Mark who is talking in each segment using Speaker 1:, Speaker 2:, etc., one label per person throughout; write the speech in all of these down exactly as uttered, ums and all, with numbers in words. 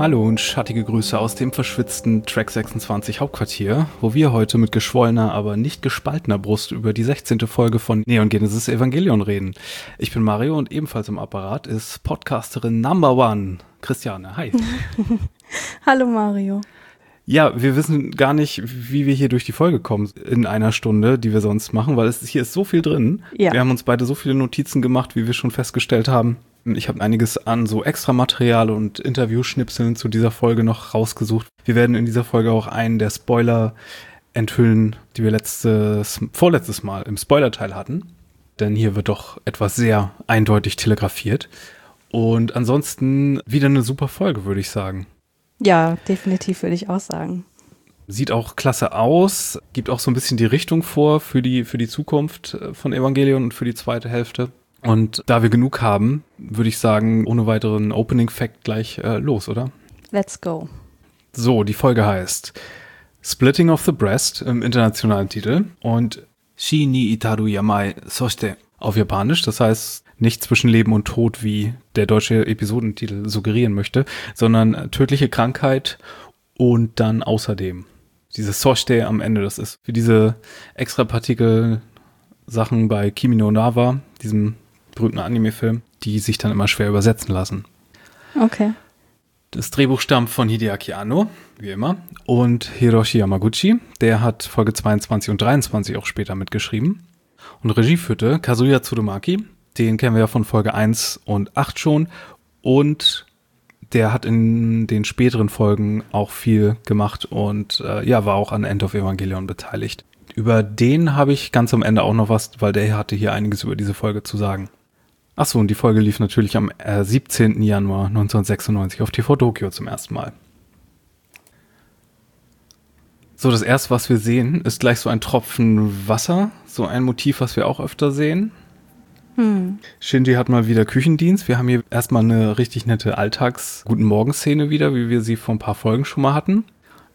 Speaker 1: Hallo und schattige Grüße aus dem verschwitzten Track sechsundzwanzig Hauptquartier, wo wir heute mit geschwollener, aber nicht gespaltener Brust über die sechzehnte Folge von Neon Genesis Evangelion reden. Ich bin Mario und ebenfalls im Apparat ist Podcasterin Number One, Christiane. Hi.
Speaker 2: Hallo Mario.
Speaker 1: Ja, wir wissen gar nicht, wie wir hier durch die Folge kommen in einer Stunde, die wir sonst machen, weil es hier ist so viel drin.
Speaker 2: Ja.
Speaker 1: Wir haben uns beide so viele Notizen gemacht, wie wir schon festgestellt haben. Ich habe einiges an so Extramaterial und Interviewschnipseln zu dieser Folge noch rausgesucht. Wir werden in dieser Folge auch einen der Spoiler enthüllen, die wir letztes, vorletztes Mal im Spoilerteil hatten. Denn hier wird doch etwas sehr eindeutig telegrafiert. Und ansonsten wieder eine super Folge, würde ich sagen.
Speaker 2: Ja, definitiv würde ich auch sagen.
Speaker 1: Sieht auch klasse aus, gibt auch so ein bisschen die Richtung vor für die, für die Zukunft von Evangelion und für die zweite Hälfte. Und da wir genug haben, würde ich sagen, ohne weiteren Opening-Fact gleich äh, los, oder?
Speaker 2: Let's go.
Speaker 1: So, die Folge heißt Splitting of the Breast im internationalen Titel und Shi ni itaru yamai soshite auf Japanisch. Das heißt nicht zwischen Leben und Tod, wie der deutsche Episodentitel suggerieren möchte, sondern tödliche Krankheit und dann außerdem. Dieses soshite am Ende, das ist für diese Extrapartikel-Sachen bei Kimi no Na wa, diesem berühmten Anime-Film, die sich dann immer schwer übersetzen lassen.
Speaker 2: Okay.
Speaker 1: Das Drehbuch stammt von Hideaki Anno, wie immer, und Hiroshi Yamaguchi. Der hat Folge zweiundzwanzig und dreiundzwanzig auch später mitgeschrieben. Und Regie führte Kazuya Tsurumaki. Den kennen wir ja von Folge eins und acht schon. Und der hat in den späteren Folgen auch viel gemacht und äh, ja, war auch an End of Evangelion beteiligt. Über den habe ich ganz am Ende auch noch was, weil der hatte hier einiges über diese Folge zu sagen. Achso, und die Folge lief natürlich am äh, siebzehnten Januar neunzehnhundertsechsundneunzig auf T V Tokyo zum ersten Mal. So, das erste, was wir sehen, ist gleich so ein Tropfen Wasser. So ein Motiv, was wir auch öfter sehen. Hm. Shinji hat mal wieder Küchendienst. Wir haben hier erstmal eine richtig nette Alltags-Guten-Morgen-Szene wieder, wie wir sie vor ein paar Folgen schon mal hatten.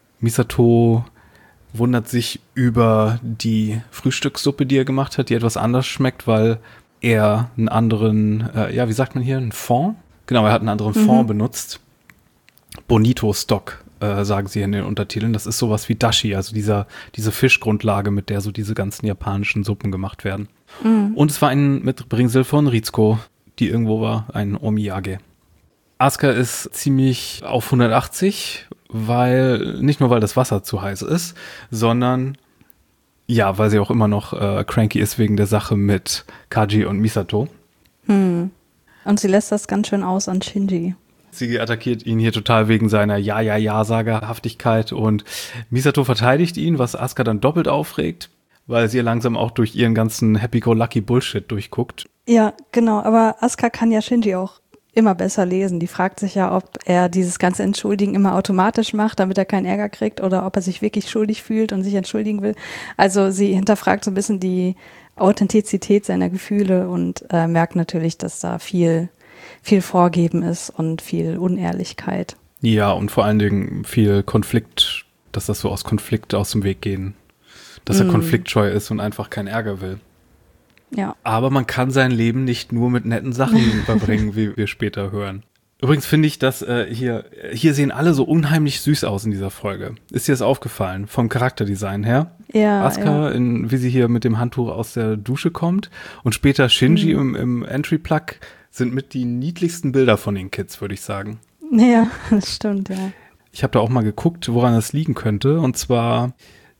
Speaker 1: Misato wundert sich über die Frühstückssuppe, die er gemacht hat, die etwas anders schmeckt, weil er einen anderen, äh, ja, wie sagt man hier, einen Fond? Genau, er hat einen anderen mhm. Fond benutzt. Bonito-Stock, äh, sagen sie in den Untertiteln. Das ist sowas wie Dashi, also dieser, diese Fischgrundlage, mit der so diese ganzen japanischen Suppen gemacht werden. Mhm. Und es war ein Mitbringsel von Ritsuko, die irgendwo war, ein Omiyage. Asuka ist ziemlich auf hundertachtzig, weil, nicht nur weil das Wasser zu heiß ist, sondern ja, weil sie auch immer noch äh, cranky ist wegen der Sache mit Kaji und Misato.
Speaker 2: Hm. Und sie lässt das ganz schön aus an Shinji.
Speaker 1: Sie attackiert ihn hier total wegen seiner Ja-Ja-Ja-Sagerhaftigkeit und Misato verteidigt ihn, was Asuka dann doppelt aufregt, weil sie langsam auch durch ihren ganzen Happy-Go-Lucky-Bullshit durchguckt.
Speaker 2: Ja, genau, aber Asuka kann ja Shinji auch immer besser lesen. Die fragt sich ja, ob er dieses ganze Entschuldigen immer automatisch macht, damit er keinen Ärger kriegt, oder ob er sich wirklich schuldig fühlt und sich entschuldigen will. Also sie hinterfragt so ein bisschen die Authentizität seiner Gefühle und äh, merkt natürlich, dass da viel, viel Vorgeben ist und viel Unehrlichkeit.
Speaker 1: Ja, und vor allen Dingen viel Konflikt, dass das so aus Konflikt aus dem Weg gehen. Dass er mm. konfliktscheu ist und einfach keinen Ärger will.
Speaker 2: Ja.
Speaker 1: Aber man kann sein Leben nicht nur mit netten Sachen verbringen, wie wir später hören. Übrigens finde ich, dass äh, hier, hier sehen alle so unheimlich süß aus in dieser Folge. Ist dir das aufgefallen? Vom Charakterdesign her?
Speaker 2: Ja.
Speaker 1: Asuka,
Speaker 2: ja.
Speaker 1: in, wie sie hier mit dem Handtuch aus der Dusche kommt. Und später Shinji mhm. im, im Entry-Plug sind mit die niedlichsten Bilder von den Kids, würde ich sagen.
Speaker 2: Ja, das stimmt, ja.
Speaker 1: Ich habe da auch mal geguckt, woran das liegen könnte. Und zwar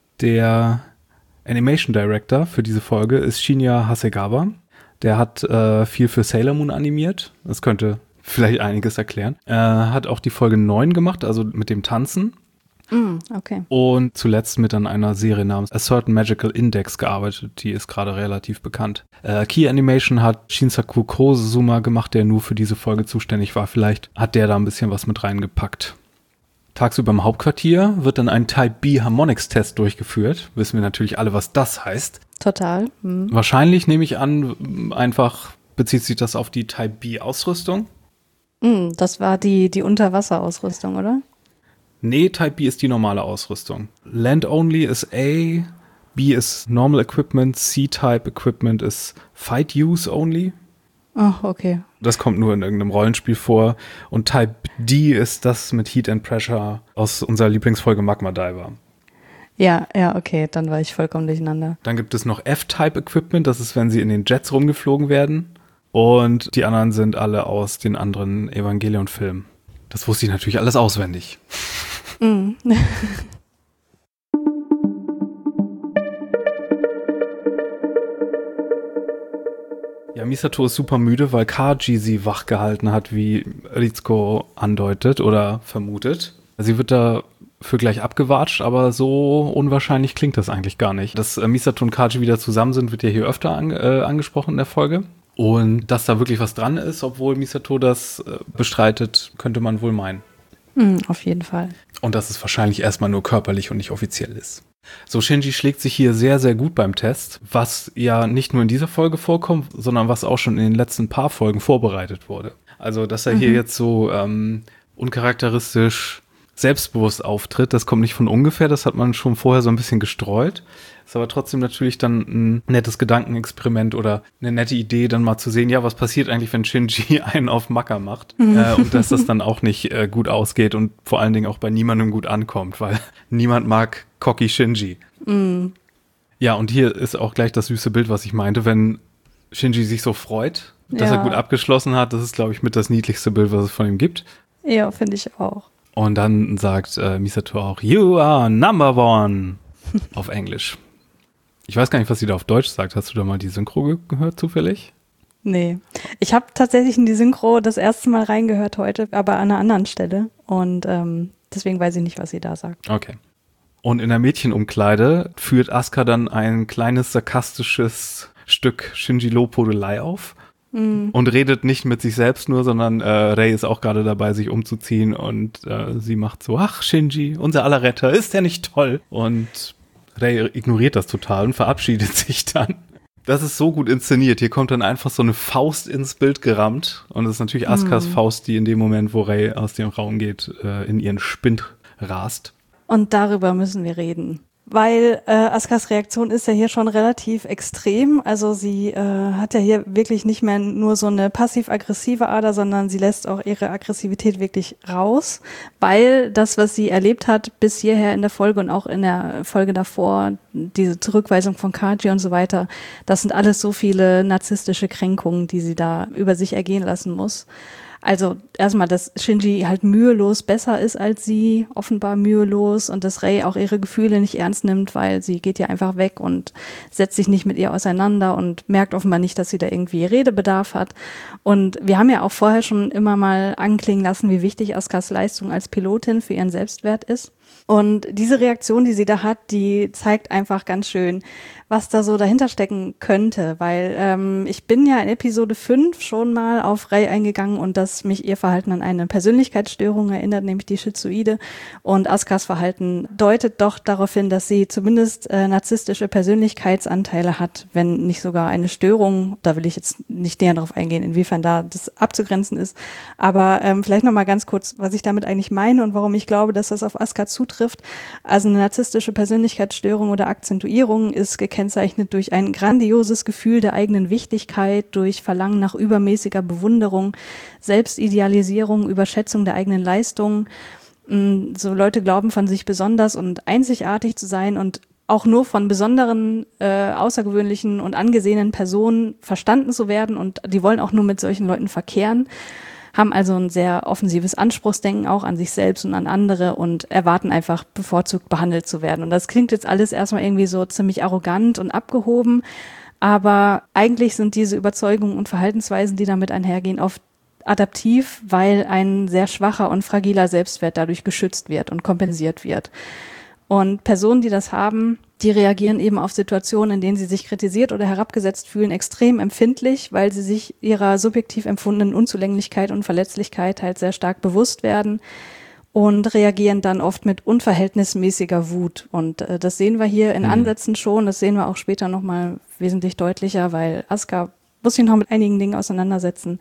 Speaker 1: der Animation Director für diese Folge ist Shinya Hasegawa. Der hat äh, viel für Sailor Moon animiert. Das könnte vielleicht einiges erklären. Er äh, hat auch die Folge neun gemacht, also mit dem Tanzen.
Speaker 2: Mm, okay.
Speaker 1: Und zuletzt mit an einer Serie namens A Certain Magical Index gearbeitet. Die ist gerade relativ bekannt. Äh, Key Animation hat Shinsaku Kozuma gemacht, der nur für diese Folge zuständig war. Vielleicht hat der da ein bisschen was mit reingepackt. Tagsüber im Hauptquartier wird dann ein Type B Harmonics Test durchgeführt. Wissen wir natürlich alle, was das heißt.
Speaker 2: Total. Mhm.
Speaker 1: Wahrscheinlich, nehme ich an, einfach bezieht sich das auf die Type B Ausrüstung.
Speaker 2: Mhm, das war die, die Unterwasserausrüstung, oder?
Speaker 1: Nee, Type B ist die normale Ausrüstung. Land Only ist A, B ist Normal Equipment, C-Type Equipment ist Fight Use Only.
Speaker 2: Ach, okay.
Speaker 1: Das kommt nur in irgendeinem Rollenspiel vor. Und Type D ist das mit Heat and Pressure aus unserer Lieblingsfolge Magma Diver.
Speaker 2: Ja, ja, okay, dann war ich vollkommen durcheinander.
Speaker 1: Dann gibt es noch F-Type Equipment, das ist, wenn sie in den Jets rumgeflogen werden. Und die anderen sind alle aus den anderen Evangelion-Filmen. Das wusste ich natürlich alles auswendig.
Speaker 2: Mm.
Speaker 1: Ja, Misato ist super müde, weil Kaji sie wach gehalten hat, wie Ritsuko andeutet oder vermutet. Sie wird da für gleich abgewatscht, aber so unwahrscheinlich klingt das eigentlich gar nicht. Dass äh, Misato und Kaji wieder zusammen sind, wird ja hier öfter an, äh, angesprochen in der Folge. Und dass da wirklich was dran ist, obwohl Misato das äh, bestreitet, könnte man wohl meinen.
Speaker 2: Mm, auf jeden Fall.
Speaker 1: Und dass es wahrscheinlich erstmal nur körperlich und nicht offiziell ist. So, Shinji schlägt sich hier sehr, sehr gut beim Test, was ja nicht nur in dieser Folge vorkommt, sondern was auch schon in den letzten paar Folgen vorbereitet wurde. Also, dass er mhm. hier jetzt so ähm, uncharakteristisch selbstbewusst auftritt, das kommt nicht von ungefähr, das hat man schon vorher so ein bisschen gestreut. Ist aber trotzdem natürlich dann ein nettes Gedankenexperiment oder eine nette Idee, dann mal zu sehen, ja, was passiert eigentlich, wenn Shinji einen auf Macker macht mhm. äh, und dass das dann auch nicht äh, gut ausgeht und vor allen Dingen auch bei niemandem gut ankommt, weil niemand mag cocky Shinji. Mhm. Ja, und hier ist auch gleich das süße Bild, was ich meinte, wenn Shinji sich so freut, dass ja. er gut abgeschlossen hat, das ist, glaube ich, mit das niedlichste Bild, was es von ihm gibt.
Speaker 2: Ja, finde ich auch.
Speaker 1: Und dann sagt äh, Misato auch, you are number one auf Englisch. Ich weiß gar nicht, was sie da auf Deutsch sagt. Hast du da mal die Synchro ge- gehört zufällig?
Speaker 2: Nee. Ich habe tatsächlich in die Synchro das erste Mal reingehört heute, aber an einer anderen Stelle. Und ähm, deswegen weiß ich nicht, was sie da sagt.
Speaker 1: Okay. Und in der Mädchenumkleide führt Asuka dann ein kleines sarkastisches Stück Shinji Lobhudelei auf. Mm. Und redet nicht mit sich selbst nur, sondern äh, Rei ist auch gerade dabei, sich umzuziehen und äh, sie macht so, ach Shinji, unser aller Retter, ist der nicht toll? Und Rei ignoriert das total und verabschiedet sich dann. Das ist so gut inszeniert. Hier kommt dann einfach so eine Faust ins Bild gerammt und es ist natürlich Askas mm. Faust, die in dem Moment, wo Rei aus dem Raum geht, äh, in ihren Spind rast.
Speaker 2: Und darüber müssen wir reden. Weil äh, Askas Reaktion ist ja hier schon relativ extrem. Also sie äh, hat ja hier wirklich nicht mehr nur so eine passiv-aggressive Ader, sondern sie lässt auch ihre Aggressivität wirklich raus. Weil das, was sie erlebt hat bis hierher in der Folge und auch in der Folge davor, diese Zurückweisung von Kaji und so weiter, das sind alles so viele narzisstische Kränkungen, die sie da über sich ergehen lassen muss. Also erstmal, dass Shinji halt mühelos besser ist als sie, offenbar mühelos, und dass Rei auch ihre Gefühle nicht ernst nimmt, weil sie geht ja einfach weg und setzt sich nicht mit ihr auseinander und merkt offenbar nicht, dass sie da irgendwie Redebedarf hat. Und wir haben ja auch vorher schon immer mal anklingen lassen, wie wichtig Askas Leistung als Pilotin für ihren Selbstwert ist. Und diese Reaktion, die sie da hat, die zeigt einfach ganz schön, was da so dahinter stecken könnte, weil ähm, ich bin ja in Episode fünf schon mal auf Rei eingegangen und dass mich ihr Verhalten an eine Persönlichkeitsstörung erinnert, nämlich die Schizoide, und Askas Verhalten deutet doch darauf hin, dass sie zumindest äh, narzisstische Persönlichkeitsanteile hat, wenn nicht sogar eine Störung. Da will ich jetzt nicht näher drauf eingehen, inwiefern da das abzugrenzen ist, aber ähm, vielleicht nochmal ganz kurz, was ich damit eigentlich meine und warum ich glaube, dass das auf Asuka zutrifft. Also eine narzisstische Persönlichkeitsstörung oder Akzentuierung ist gekennzeichnet Kennzeichnet durch ein grandioses Gefühl der eigenen Wichtigkeit, durch Verlangen nach übermäßiger Bewunderung, Selbstidealisierung, Überschätzung der eigenen Leistungen. So Leute glauben von sich besonders und einzigartig zu sein und auch nur von besonderen, äh, außergewöhnlichen und angesehenen Personen verstanden zu werden, und die wollen auch nur mit solchen Leuten verkehren, haben also ein sehr offensives Anspruchsdenken auch an sich selbst und an andere und erwarten einfach bevorzugt behandelt zu werden. Und das klingt jetzt alles erstmal irgendwie so ziemlich arrogant und abgehoben, aber eigentlich sind diese Überzeugungen und Verhaltensweisen, die damit einhergehen, oft adaptiv, weil ein sehr schwacher und fragiler Selbstwert dadurch geschützt wird und kompensiert wird. Und Personen, die das haben, die reagieren eben auf Situationen, in denen sie sich kritisiert oder herabgesetzt fühlen, extrem empfindlich, weil sie sich ihrer subjektiv empfundenen Unzulänglichkeit und Verletzlichkeit halt sehr stark bewusst werden und reagieren dann oft mit unverhältnismäßiger Wut. Und äh, das sehen wir hier in mhm. Ansätzen schon, das sehen wir auch später nochmal wesentlich deutlicher, weil Asuka muss sich noch mit einigen Dingen auseinandersetzen.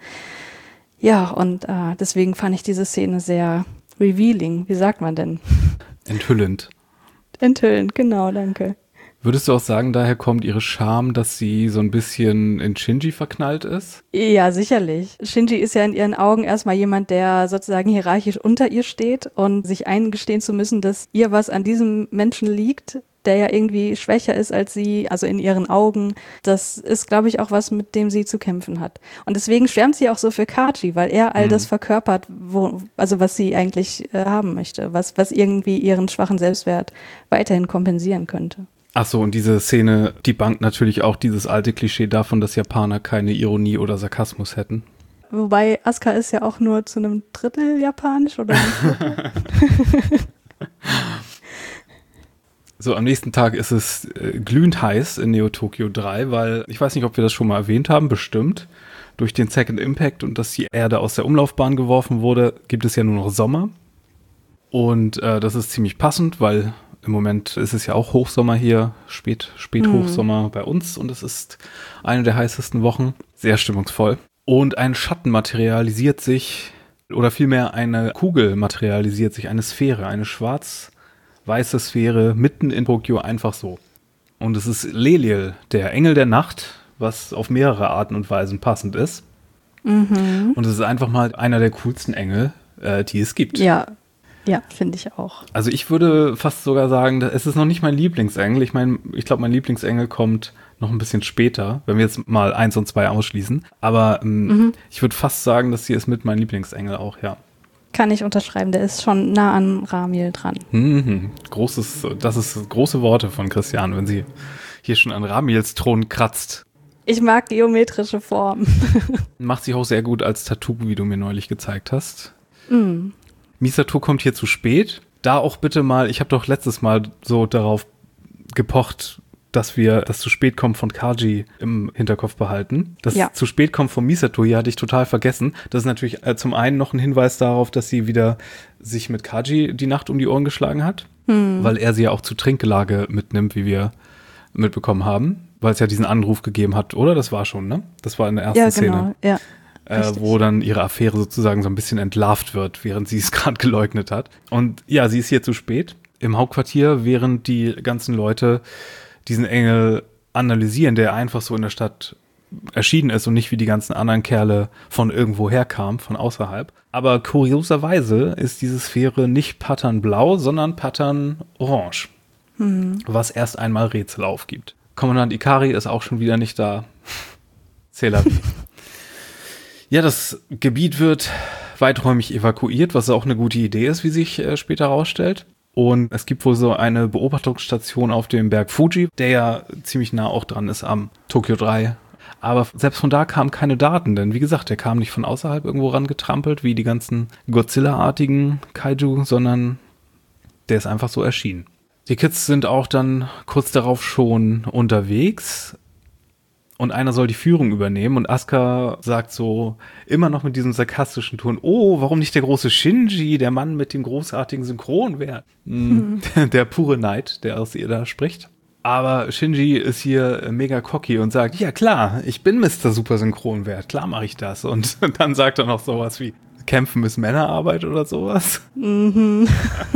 Speaker 2: Ja, und äh, deswegen fand ich diese Szene sehr revealing. Wie sagt man denn?
Speaker 1: Enthüllend.
Speaker 2: Enthüllend, genau, danke.
Speaker 1: Würdest du auch sagen, daher kommt ihre Scham, dass sie so ein bisschen in Shinji verknallt ist?
Speaker 2: Ja, sicherlich. Shinji ist ja in ihren Augen erstmal jemand, der sozusagen hierarchisch unter ihr steht und sich eingestehen zu müssen, dass ihr was an diesem Menschen liegt, der ja irgendwie schwächer ist als sie, also in ihren Augen. Das ist, glaube ich, auch was, mit dem sie zu kämpfen hat. Und deswegen schwärmt sie auch so für Kaji, weil er all mhm. das verkörpert, wo, also was sie eigentlich äh, haben möchte, was, was irgendwie ihren schwachen Selbstwert weiterhin kompensieren könnte.
Speaker 1: Ach so, und diese Szene, die bangt natürlich auch dieses alte Klischee davon, dass Japaner keine Ironie oder Sarkasmus hätten.
Speaker 2: Wobei Asuka ist ja auch nur zu einem Drittel japanisch, oder?
Speaker 1: So, am nächsten Tag ist es äh, glühend heiß in Neo Tokyo drei, weil, ich weiß nicht, ob wir das schon mal erwähnt haben, bestimmt. Durch den Second Impact und dass die Erde aus der Umlaufbahn geworfen wurde, gibt es ja nur noch Sommer. Und äh, das ist ziemlich passend, weil im Moment ist es ja auch Hochsommer hier, spät, Späthochsommer mhm. bei uns und es ist eine der heißesten Wochen. Sehr stimmungsvoll. Und ein Schatten materialisiert sich, oder vielmehr eine Kugel materialisiert sich, eine Sphäre, eine schwarz-weiße Sphäre mitten in Tokio, einfach so. Und es ist Leliel, der Engel der Nacht, was auf mehrere Arten und Weisen passend ist. Mhm. Und es ist einfach mal einer der coolsten Engel, äh, die es gibt.
Speaker 2: Ja. Ja, finde ich auch.
Speaker 1: Also ich würde fast sogar sagen, es ist noch nicht mein Lieblingsengel. Ich meine, ich glaube, mein Lieblingsengel kommt noch ein bisschen später, wenn wir jetzt mal eins und zwei ausschließen. Aber ähm, mhm. ich würde fast sagen, dass sie ist mit mein Lieblingsengel auch, ja.
Speaker 2: Kann ich unterschreiben, der ist schon nah an Ramiel dran.
Speaker 1: Mhm. Großes, das ist große Worte von Christian, wenn sie hier schon an Ramiels Thron kratzt.
Speaker 2: Ich mag geometrische Formen.
Speaker 1: Macht sie auch sehr gut als Tattoo, wie du mir neulich gezeigt hast.
Speaker 2: Mhm.
Speaker 1: Misato kommt hier zu spät. Da auch bitte mal, ich habe doch letztes Mal so darauf gepocht, dass wir das zu spät kommen von Kaji im Hinterkopf behalten. Das ja. zu spät kommen von Misato hier hatte ich total vergessen. Das ist natürlich äh, zum einen noch ein Hinweis darauf, dass sie wieder sich mit Kaji die Nacht um die Ohren geschlagen hat, hm. weil er sie ja auch zu Trinkgelage mitnimmt, wie wir mitbekommen haben, weil es ja diesen Anruf gegeben hat, oder? Das war schon, ne? Das war in der ersten
Speaker 2: ja,
Speaker 1: Szene.
Speaker 2: Genau. Ja.
Speaker 1: Äh, wo dann ihre Affäre sozusagen so ein bisschen entlarvt wird, während sie es gerade geleugnet hat. Und ja, sie ist hier zu spät im Hauptquartier, während die ganzen Leute diesen Engel analysieren, der einfach so in der Stadt erschienen ist und nicht wie die ganzen anderen Kerle von irgendwo herkam, von außerhalb. Aber kurioserweise ist diese Sphäre nicht patternblau, sondern patternorange, hm. was erst einmal Rätsel aufgibt. Kommandant Ikari ist auch schon wieder nicht da. C'est la vie. Ja, das Gebiet wird weiträumig evakuiert, was auch eine gute Idee ist, wie sich äh, später herausstellt. Und es gibt wohl so eine Beobachtungsstation auf dem Berg Fuji, der ja ziemlich nah auch dran ist am Tokyo drei. Aber selbst von da kamen keine Daten, denn wie gesagt, der kam nicht von außerhalb irgendwo rangetrampelt, wie die ganzen Godzilla-artigen Kaiju, sondern der ist einfach so erschienen. Die Kids sind auch dann kurz darauf schon unterwegs. Und einer soll die Führung übernehmen und Asuka sagt so immer noch mit diesem sarkastischen Ton, oh, warum nicht der große Shinji, der Mann mit dem großartigen Synchronwert? Mhm. Der pure Neid, der aus ihr da spricht. Aber Shinji ist hier mega cocky und sagt, ja klar, ich bin Mister Super Synchronwert, klar mache ich das. Und dann sagt er noch sowas wie, kämpfen ist Männerarbeit oder sowas.
Speaker 2: Mhm.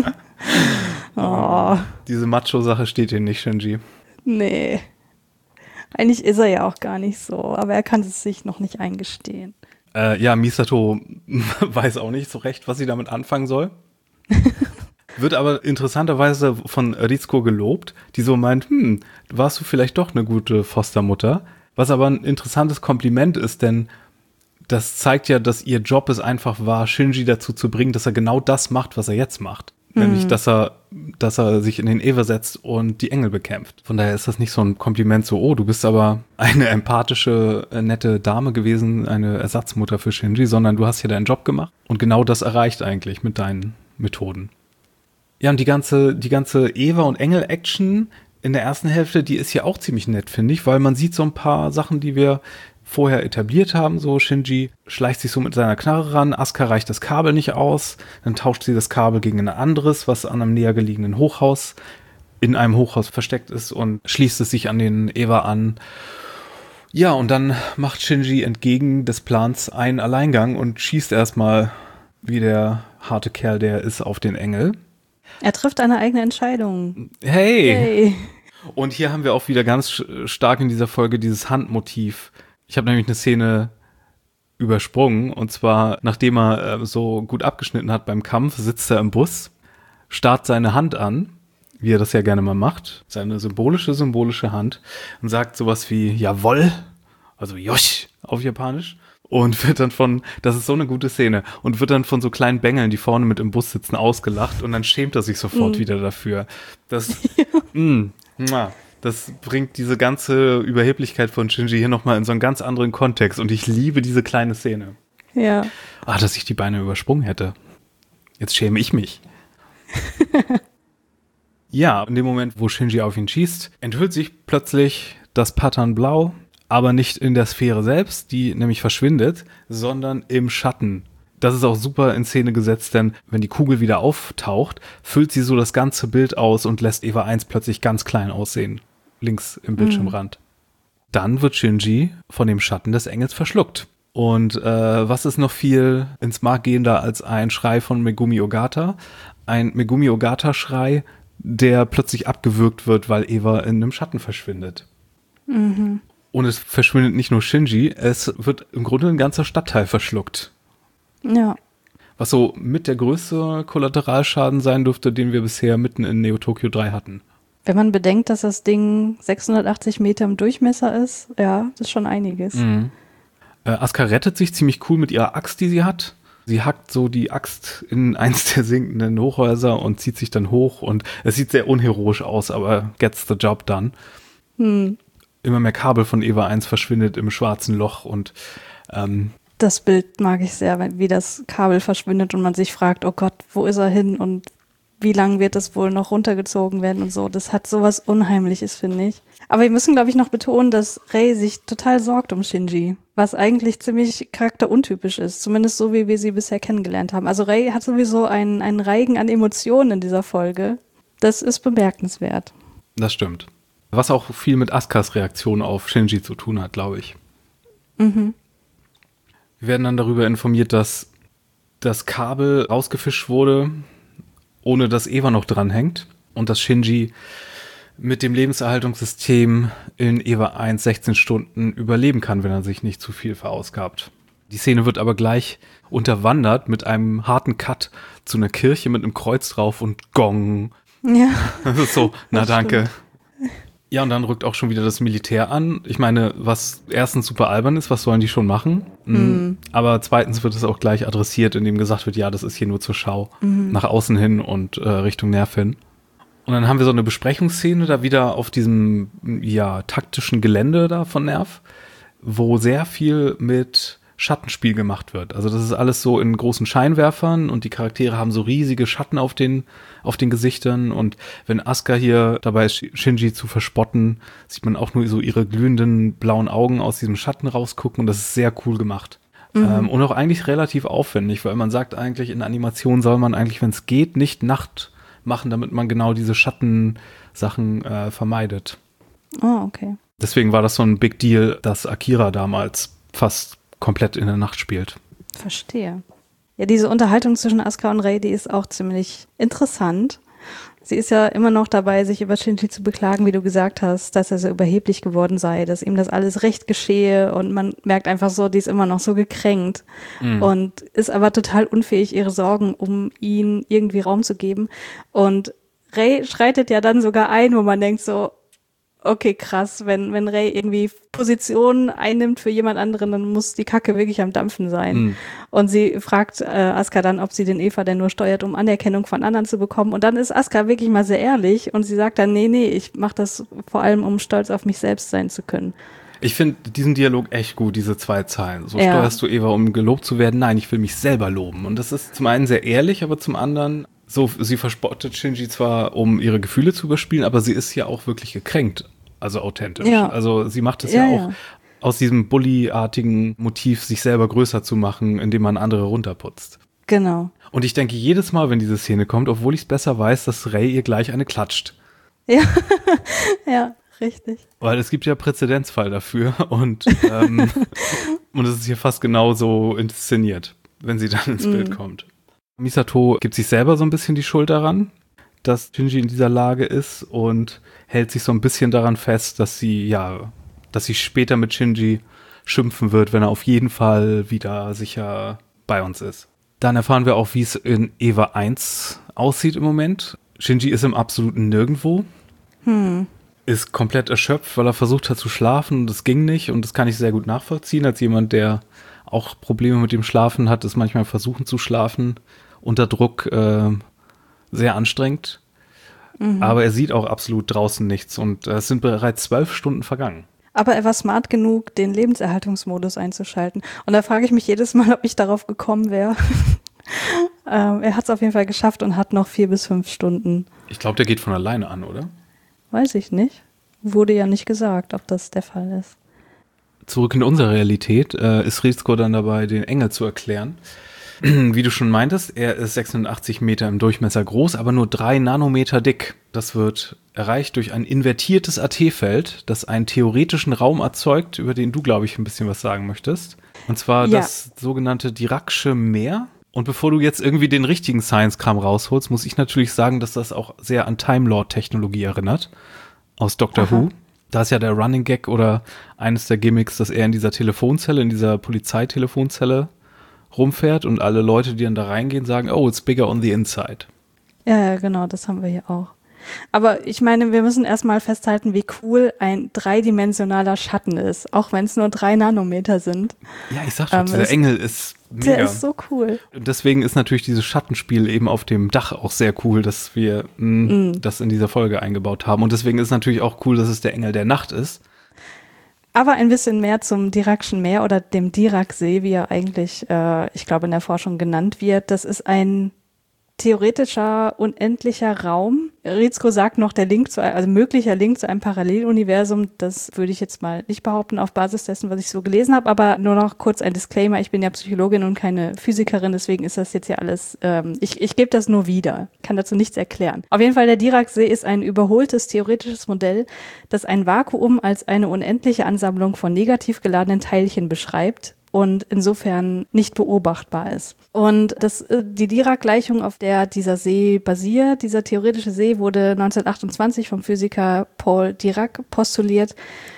Speaker 2: Oh.
Speaker 1: Diese Macho-Sache steht hier nicht, Shinji.
Speaker 2: Nee. Eigentlich ist er ja auch gar nicht so, aber er kann es sich noch nicht eingestehen.
Speaker 1: Äh, ja, Misato weiß auch nicht so recht, was sie damit anfangen soll. Wird aber interessanterweise von Ritsuko gelobt, die so meint, hm, warst du vielleicht doch eine gute Fostermutter? Was aber ein interessantes Kompliment ist, denn das zeigt ja, dass ihr Job es einfach war, Shinji dazu zu bringen, dass er genau das macht, was er jetzt macht. Nämlich, dass er, dass er sich in den Ewer setzt und die Engel bekämpft. Von daher ist das nicht so ein Kompliment so, oh, du bist aber eine empathische, nette Dame gewesen, eine Ersatzmutter für Shinji, sondern du hast hier deinen Job gemacht und genau das erreicht eigentlich mit deinen Methoden. Ja, und die ganze, die ganze Ewer- und Engel-Action in der ersten Hälfte, die ist ja auch ziemlich nett, finde ich, weil man sieht so ein paar Sachen, die wir vorher etabliert haben, so Shinji schleicht sich so mit seiner Knarre ran, Asuka reicht das Kabel nicht aus, dann tauscht sie das Kabel gegen ein anderes, was an einem näher gelegenen Hochhaus, in einem Hochhaus versteckt ist und schließt es sich an den Ewa an. Ja, und dann macht Shinji entgegen des Plans einen Alleingang und schießt erstmal, wie der harte Kerl der ist, auf den Engel.
Speaker 2: Er trifft eine eigene Entscheidung.
Speaker 1: Hey! hey. Und hier haben wir auch wieder ganz stark in dieser Folge dieses Handmotiv. Ich habe nämlich eine Szene übersprungen und zwar, nachdem er äh, so gut abgeschnitten hat beim Kampf, sitzt er im Bus, starrt seine Hand an, wie er das ja gerne mal macht, seine symbolische, symbolische Hand und sagt sowas wie Jawoll, also Josh auf Japanisch und wird dann von, das ist so eine gute Szene, und wird dann von so kleinen Bengeln, die vorne mit im Bus sitzen, ausgelacht und dann schämt er sich sofort mm. wieder dafür. Das, mh, das bringt diese ganze Überheblichkeit von Shinji hier nochmal in so einen ganz anderen Kontext und ich liebe diese kleine Szene.
Speaker 2: Ja.
Speaker 1: Ah, dass ich die Beine übersprungen hätte. Jetzt schäme ich mich. Ja, in dem Moment, wo Shinji auf ihn schießt, enthüllt sich plötzlich das Pattern Blau, aber nicht in der Sphäre selbst, die nämlich verschwindet, sondern im Schatten. Das ist auch super in Szene gesetzt, denn wenn die Kugel wieder auftaucht, füllt sie so das ganze Bild aus und lässt Eva eins plötzlich ganz klein aussehen, links im Bildschirmrand. Mhm. Dann wird Shinji von dem Schatten des Engels verschluckt. Und äh, was ist noch viel ins Mark gehender als ein Schrei von Megumi Ogata? Ein Megumi Ogata-Schrei, der plötzlich abgewürgt wird, weil Eva in einem Schatten verschwindet.
Speaker 2: Mhm.
Speaker 1: Und es verschwindet nicht nur Shinji, es wird im Grunde ein ganzer Stadtteil verschluckt.
Speaker 2: Ja.
Speaker 1: Was so mit der größte Kollateralschaden sein dürfte, den wir bisher mitten in Neo Tokyo drei hatten.
Speaker 2: Wenn man bedenkt, dass das Ding sechshundertachtzig Meter im Durchmesser ist, ja, das ist schon einiges.
Speaker 1: Mhm. Äh, Asuka rettet sich ziemlich cool mit ihrer Axt, die sie hat. Sie hackt so die Axt in eins der sinkenden Hochhäuser und zieht sich dann hoch und es sieht sehr unheroisch aus, aber gets the job done.
Speaker 2: Hm.
Speaker 1: Immer mehr Kabel von Eva eins verschwindet im schwarzen Loch und ähm,
Speaker 2: das Bild mag ich sehr, wie das Kabel verschwindet und man sich fragt, oh Gott, wo ist er hin und wie lange wird das wohl noch runtergezogen werden und so. Das hat sowas Unheimliches, finde ich. Aber wir müssen, glaube ich, noch betonen, dass Rei sich total sorgt um Shinji, was eigentlich ziemlich charakteruntypisch ist, zumindest so, wie wir sie bisher kennengelernt haben. Also Rei hat sowieso einen, einen Reigen an Emotionen in dieser Folge. Das ist bemerkenswert.
Speaker 1: Das stimmt. Was auch viel mit Asukas Reaktion auf Shinji zu tun hat, glaube ich.
Speaker 2: Mhm.
Speaker 1: Wir werden dann darüber informiert, dass das Kabel rausgefischt wurde, ohne dass Eva noch dranhängt und dass Shinji mit dem Lebenserhaltungssystem in Eva eins sechzehn Stunden überleben kann, wenn er sich nicht zu viel verausgabt. Die Szene wird aber gleich unterwandert mit einem harten Cut zu einer Kirche mit einem Kreuz drauf und Gong.
Speaker 2: Ja.
Speaker 1: Das ist so, na
Speaker 2: das
Speaker 1: danke.
Speaker 2: Stimmt.
Speaker 1: Ja, und dann rückt auch schon wieder das Militär an. Ich meine, was erstens super albern ist, was sollen die schon machen? Mhm. Aber zweitens wird es auch gleich adressiert, indem gesagt wird, ja, das ist hier nur zur Schau. Mhm. Nach außen hin und äh, Richtung Nerv hin. Und dann haben wir so eine Besprechungsszene da wieder auf diesem, ja, taktischen Gelände da von Nerv, wo sehr viel mit Schattenspiel gemacht wird. Also das ist alles so in großen Scheinwerfern und die Charaktere haben so riesige Schatten auf den, auf den Gesichtern und wenn Asuka hier dabei ist, Shinji zu verspotten, sieht man auch nur so ihre glühenden blauen Augen aus diesem Schatten rausgucken und das ist sehr cool gemacht. Mhm. Ähm, und auch eigentlich relativ aufwendig, weil man sagt eigentlich, in Animation soll man eigentlich, wenn es geht, nicht Nacht machen, damit man genau diese Schattensachen äh, vermeidet.
Speaker 2: Oh, okay.
Speaker 1: Deswegen war das so ein Big Deal, dass Akira damals fast komplett in der Nacht spielt.
Speaker 2: Verstehe. Ja, diese Unterhaltung zwischen Asuka und Rei, die ist auch ziemlich interessant. Sie ist ja immer noch dabei, sich über Shinji zu beklagen, wie du gesagt hast, dass er so überheblich geworden sei, dass ihm das alles recht geschehe und man merkt einfach so, die ist immer noch so gekränkt mhm. und ist aber total unfähig, ihre Sorgen um ihn irgendwie Raum zu geben. Und Rei schreitet ja dann sogar ein, wo man denkt so, okay, krass, wenn, wenn Rei irgendwie Position einnimmt für jemand anderen, dann muss die Kacke wirklich am Dampfen sein. Mhm. Und sie fragt äh, Asuka dann, ob sie den Eva denn nur steuert, um Anerkennung von anderen zu bekommen. Und dann ist Asuka wirklich mal sehr ehrlich und sie sagt dann, nee, nee, ich mache das vor allem, um stolz auf mich selbst sein zu können.
Speaker 1: Ich finde diesen Dialog echt gut, diese zwei Zeilen. So
Speaker 2: ja.
Speaker 1: Steuerst du Eva, um gelobt zu werden? Nein, ich will mich selber loben. Und das ist zum einen sehr ehrlich, aber zum anderen so, sie verspottet Shinji zwar, um ihre Gefühle zu überspielen, aber sie ist ja auch wirklich gekränkt. Also authentisch. Ja. Also sie macht es ja, ja auch ja. aus diesem Bully-artigen Motiv, sich selber größer zu machen, indem man andere runterputzt.
Speaker 2: Genau.
Speaker 1: Und ich denke jedes Mal, wenn diese Szene kommt, obwohl ich es besser weiß, dass Rei ihr gleich eine klatscht.
Speaker 2: Ja, ja, richtig.
Speaker 1: Weil es gibt ja Präzedenzfall dafür und, ähm, und es ist hier fast genauso inszeniert, wenn sie dann ins mm. Bild kommt. Misato gibt sich selber so ein bisschen die Schuld daran. dass Shinji in dieser Lage ist und hält sich so ein bisschen daran fest, dass sie, ja, dass sie später mit Shinji schimpfen wird, wenn er auf jeden Fall wieder sicher bei uns ist. Dann erfahren wir auch, wie es in Eva eins aussieht im Moment. Shinji ist im absoluten Nirgendwo. Hm. Ist komplett erschöpft, weil er versucht hat zu schlafen und das ging nicht. Und das kann ich sehr gut nachvollziehen, als jemand, der auch Probleme mit dem Schlafen hat, ist manchmal versuchen zu schlafen unter Druck äh, sehr anstrengend. Mhm. Aber er sieht auch absolut draußen nichts und es sind bereits zwölf Stunden vergangen.
Speaker 2: Aber er war smart genug, den Lebenserhaltungsmodus einzuschalten. Und da frage ich mich jedes Mal, ob ich darauf gekommen wäre. ähm, er hat es auf jeden Fall geschafft und hat noch vier bis fünf Stunden.
Speaker 1: Ich glaube, der geht von alleine an, oder?
Speaker 2: Weiß ich nicht. Wurde ja nicht gesagt, ob das der Fall ist.
Speaker 1: Zurück in unsere Realität äh, ist Rizko dann dabei, den Engel zu erklären. Wie du schon meintest, er ist sechsundachtzig Meter im Durchmesser groß, aber nur drei Nanometer dick. Das wird erreicht durch ein invertiertes A T-Feld, das einen theoretischen Raum erzeugt, über den du, glaube ich, ein bisschen was sagen möchtest. Und zwar ja. das sogenannte Diracsche Meer. Und bevor du jetzt irgendwie den richtigen Science-Kram rausholst, muss ich natürlich sagen, dass das auch sehr an Time Lord-Technologie erinnert. Aus Doctor Aha. Who. Da ist ja der Running Gag oder eines der Gimmicks, dass er in dieser Telefonzelle, in dieser Polizeitelefonzelle rumfährt und alle Leute, die dann da reingehen, sagen, oh, it's bigger on the inside.
Speaker 2: Ja, ja, genau, das haben wir hier auch. Aber ich meine, wir müssen erstmal festhalten, wie cool ein dreidimensionaler Schatten ist, auch wenn es nur drei Nanometer sind.
Speaker 1: Ja, ich sag schon, ähm, dieser Engel ist mega.
Speaker 2: Der ist so cool.
Speaker 1: Und deswegen ist natürlich dieses Schattenspiel eben auf dem Dach auch sehr cool, dass wir mh, mm. das in dieser Folge eingebaut haben. Und deswegen ist natürlich auch cool, dass es der Engel der Nacht ist.
Speaker 2: Aber ein bisschen mehr zum Dirakschen Meer oder dem Diraksee, wie er eigentlich, äh, ich glaube, in der Forschung genannt wird. Das ist ein theoretischer, unendlicher Raum. Rizko sagt noch, der Link zu, also möglicher Link zu einem Paralleluniversum, das würde ich jetzt mal nicht behaupten auf Basis dessen, was ich so gelesen habe, aber nur noch kurz ein Disclaimer, ich bin ja Psychologin und keine Physikerin, deswegen ist das jetzt ja alles, ähm, ich, ich gebe das nur wieder, kann dazu nichts erklären. Auf jeden Fall, der Diraksee ist ein überholtes theoretisches Modell, das ein Vakuum als eine unendliche Ansammlung von negativ geladenen Teilchen beschreibt und insofern nicht beobachtbar ist. Und das, die Dirac-Gleichung, auf der dieser See basiert, dieser theoretische See, wurde neunzehnhundertachtundzwanzig vom Physiker Paul Dirac postuliert.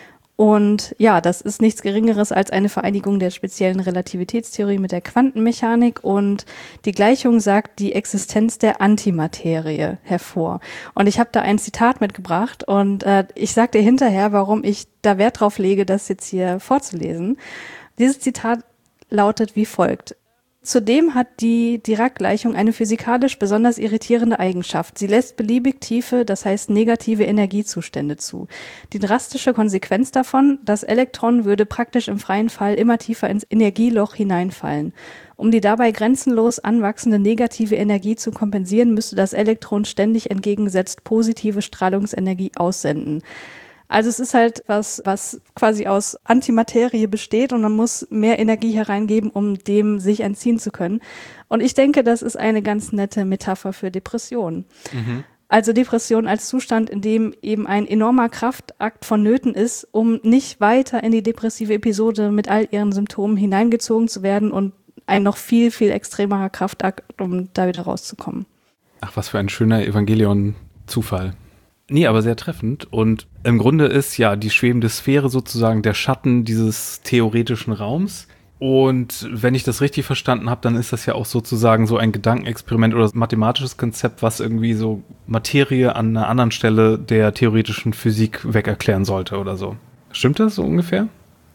Speaker 2: Und ja, das ist nichts Geringeres als eine Vereinigung der speziellen Relativitätstheorie mit der Quantenmechanik. Und die Gleichung sagt die Existenz der Antimaterie hervor. Und ich habe da ein Zitat mitgebracht und äh, ich sage dir hinterher, warum ich da Wert drauf lege, das jetzt hier vorzulesen. Dieses Zitat lautet wie folgt. Zudem hat die Dirac-Gleichung eine physikalisch besonders irritierende Eigenschaft. Sie lässt beliebig tiefe, das heißt negative Energiezustände zu. Die drastische Konsequenz davon, das Elektron würde praktisch im freien Fall immer tiefer ins Energieloch hineinfallen. Um die dabei grenzenlos anwachsende negative Energie zu kompensieren, müsste das Elektron ständig entgegengesetzt positive Strahlungsenergie aussenden. Also es ist halt was, was quasi aus Antimaterie besteht und man muss mehr Energie hereingeben, um dem sich entziehen zu können. Und ich denke, das ist eine ganz nette Metapher für Depressionen. Mhm. Also Depression als Zustand, in dem eben ein enormer Kraftakt vonnöten ist, um nicht weiter in die depressive Episode mit all ihren Symptomen hineingezogen zu werden und ein noch viel, viel extremerer Kraftakt, um da wieder rauszukommen.
Speaker 1: Ach, was für ein schöner Evangelion-Zufall. Nee, aber sehr treffend. Und im Grunde ist ja die schwebende Sphäre sozusagen der Schatten dieses theoretischen Raums. Und wenn ich das richtig verstanden habe, dann ist das ja auch sozusagen so ein Gedankenexperiment oder mathematisches Konzept, was irgendwie so Materie an einer anderen Stelle der theoretischen Physik wegerklären sollte oder so. Stimmt das so ungefähr?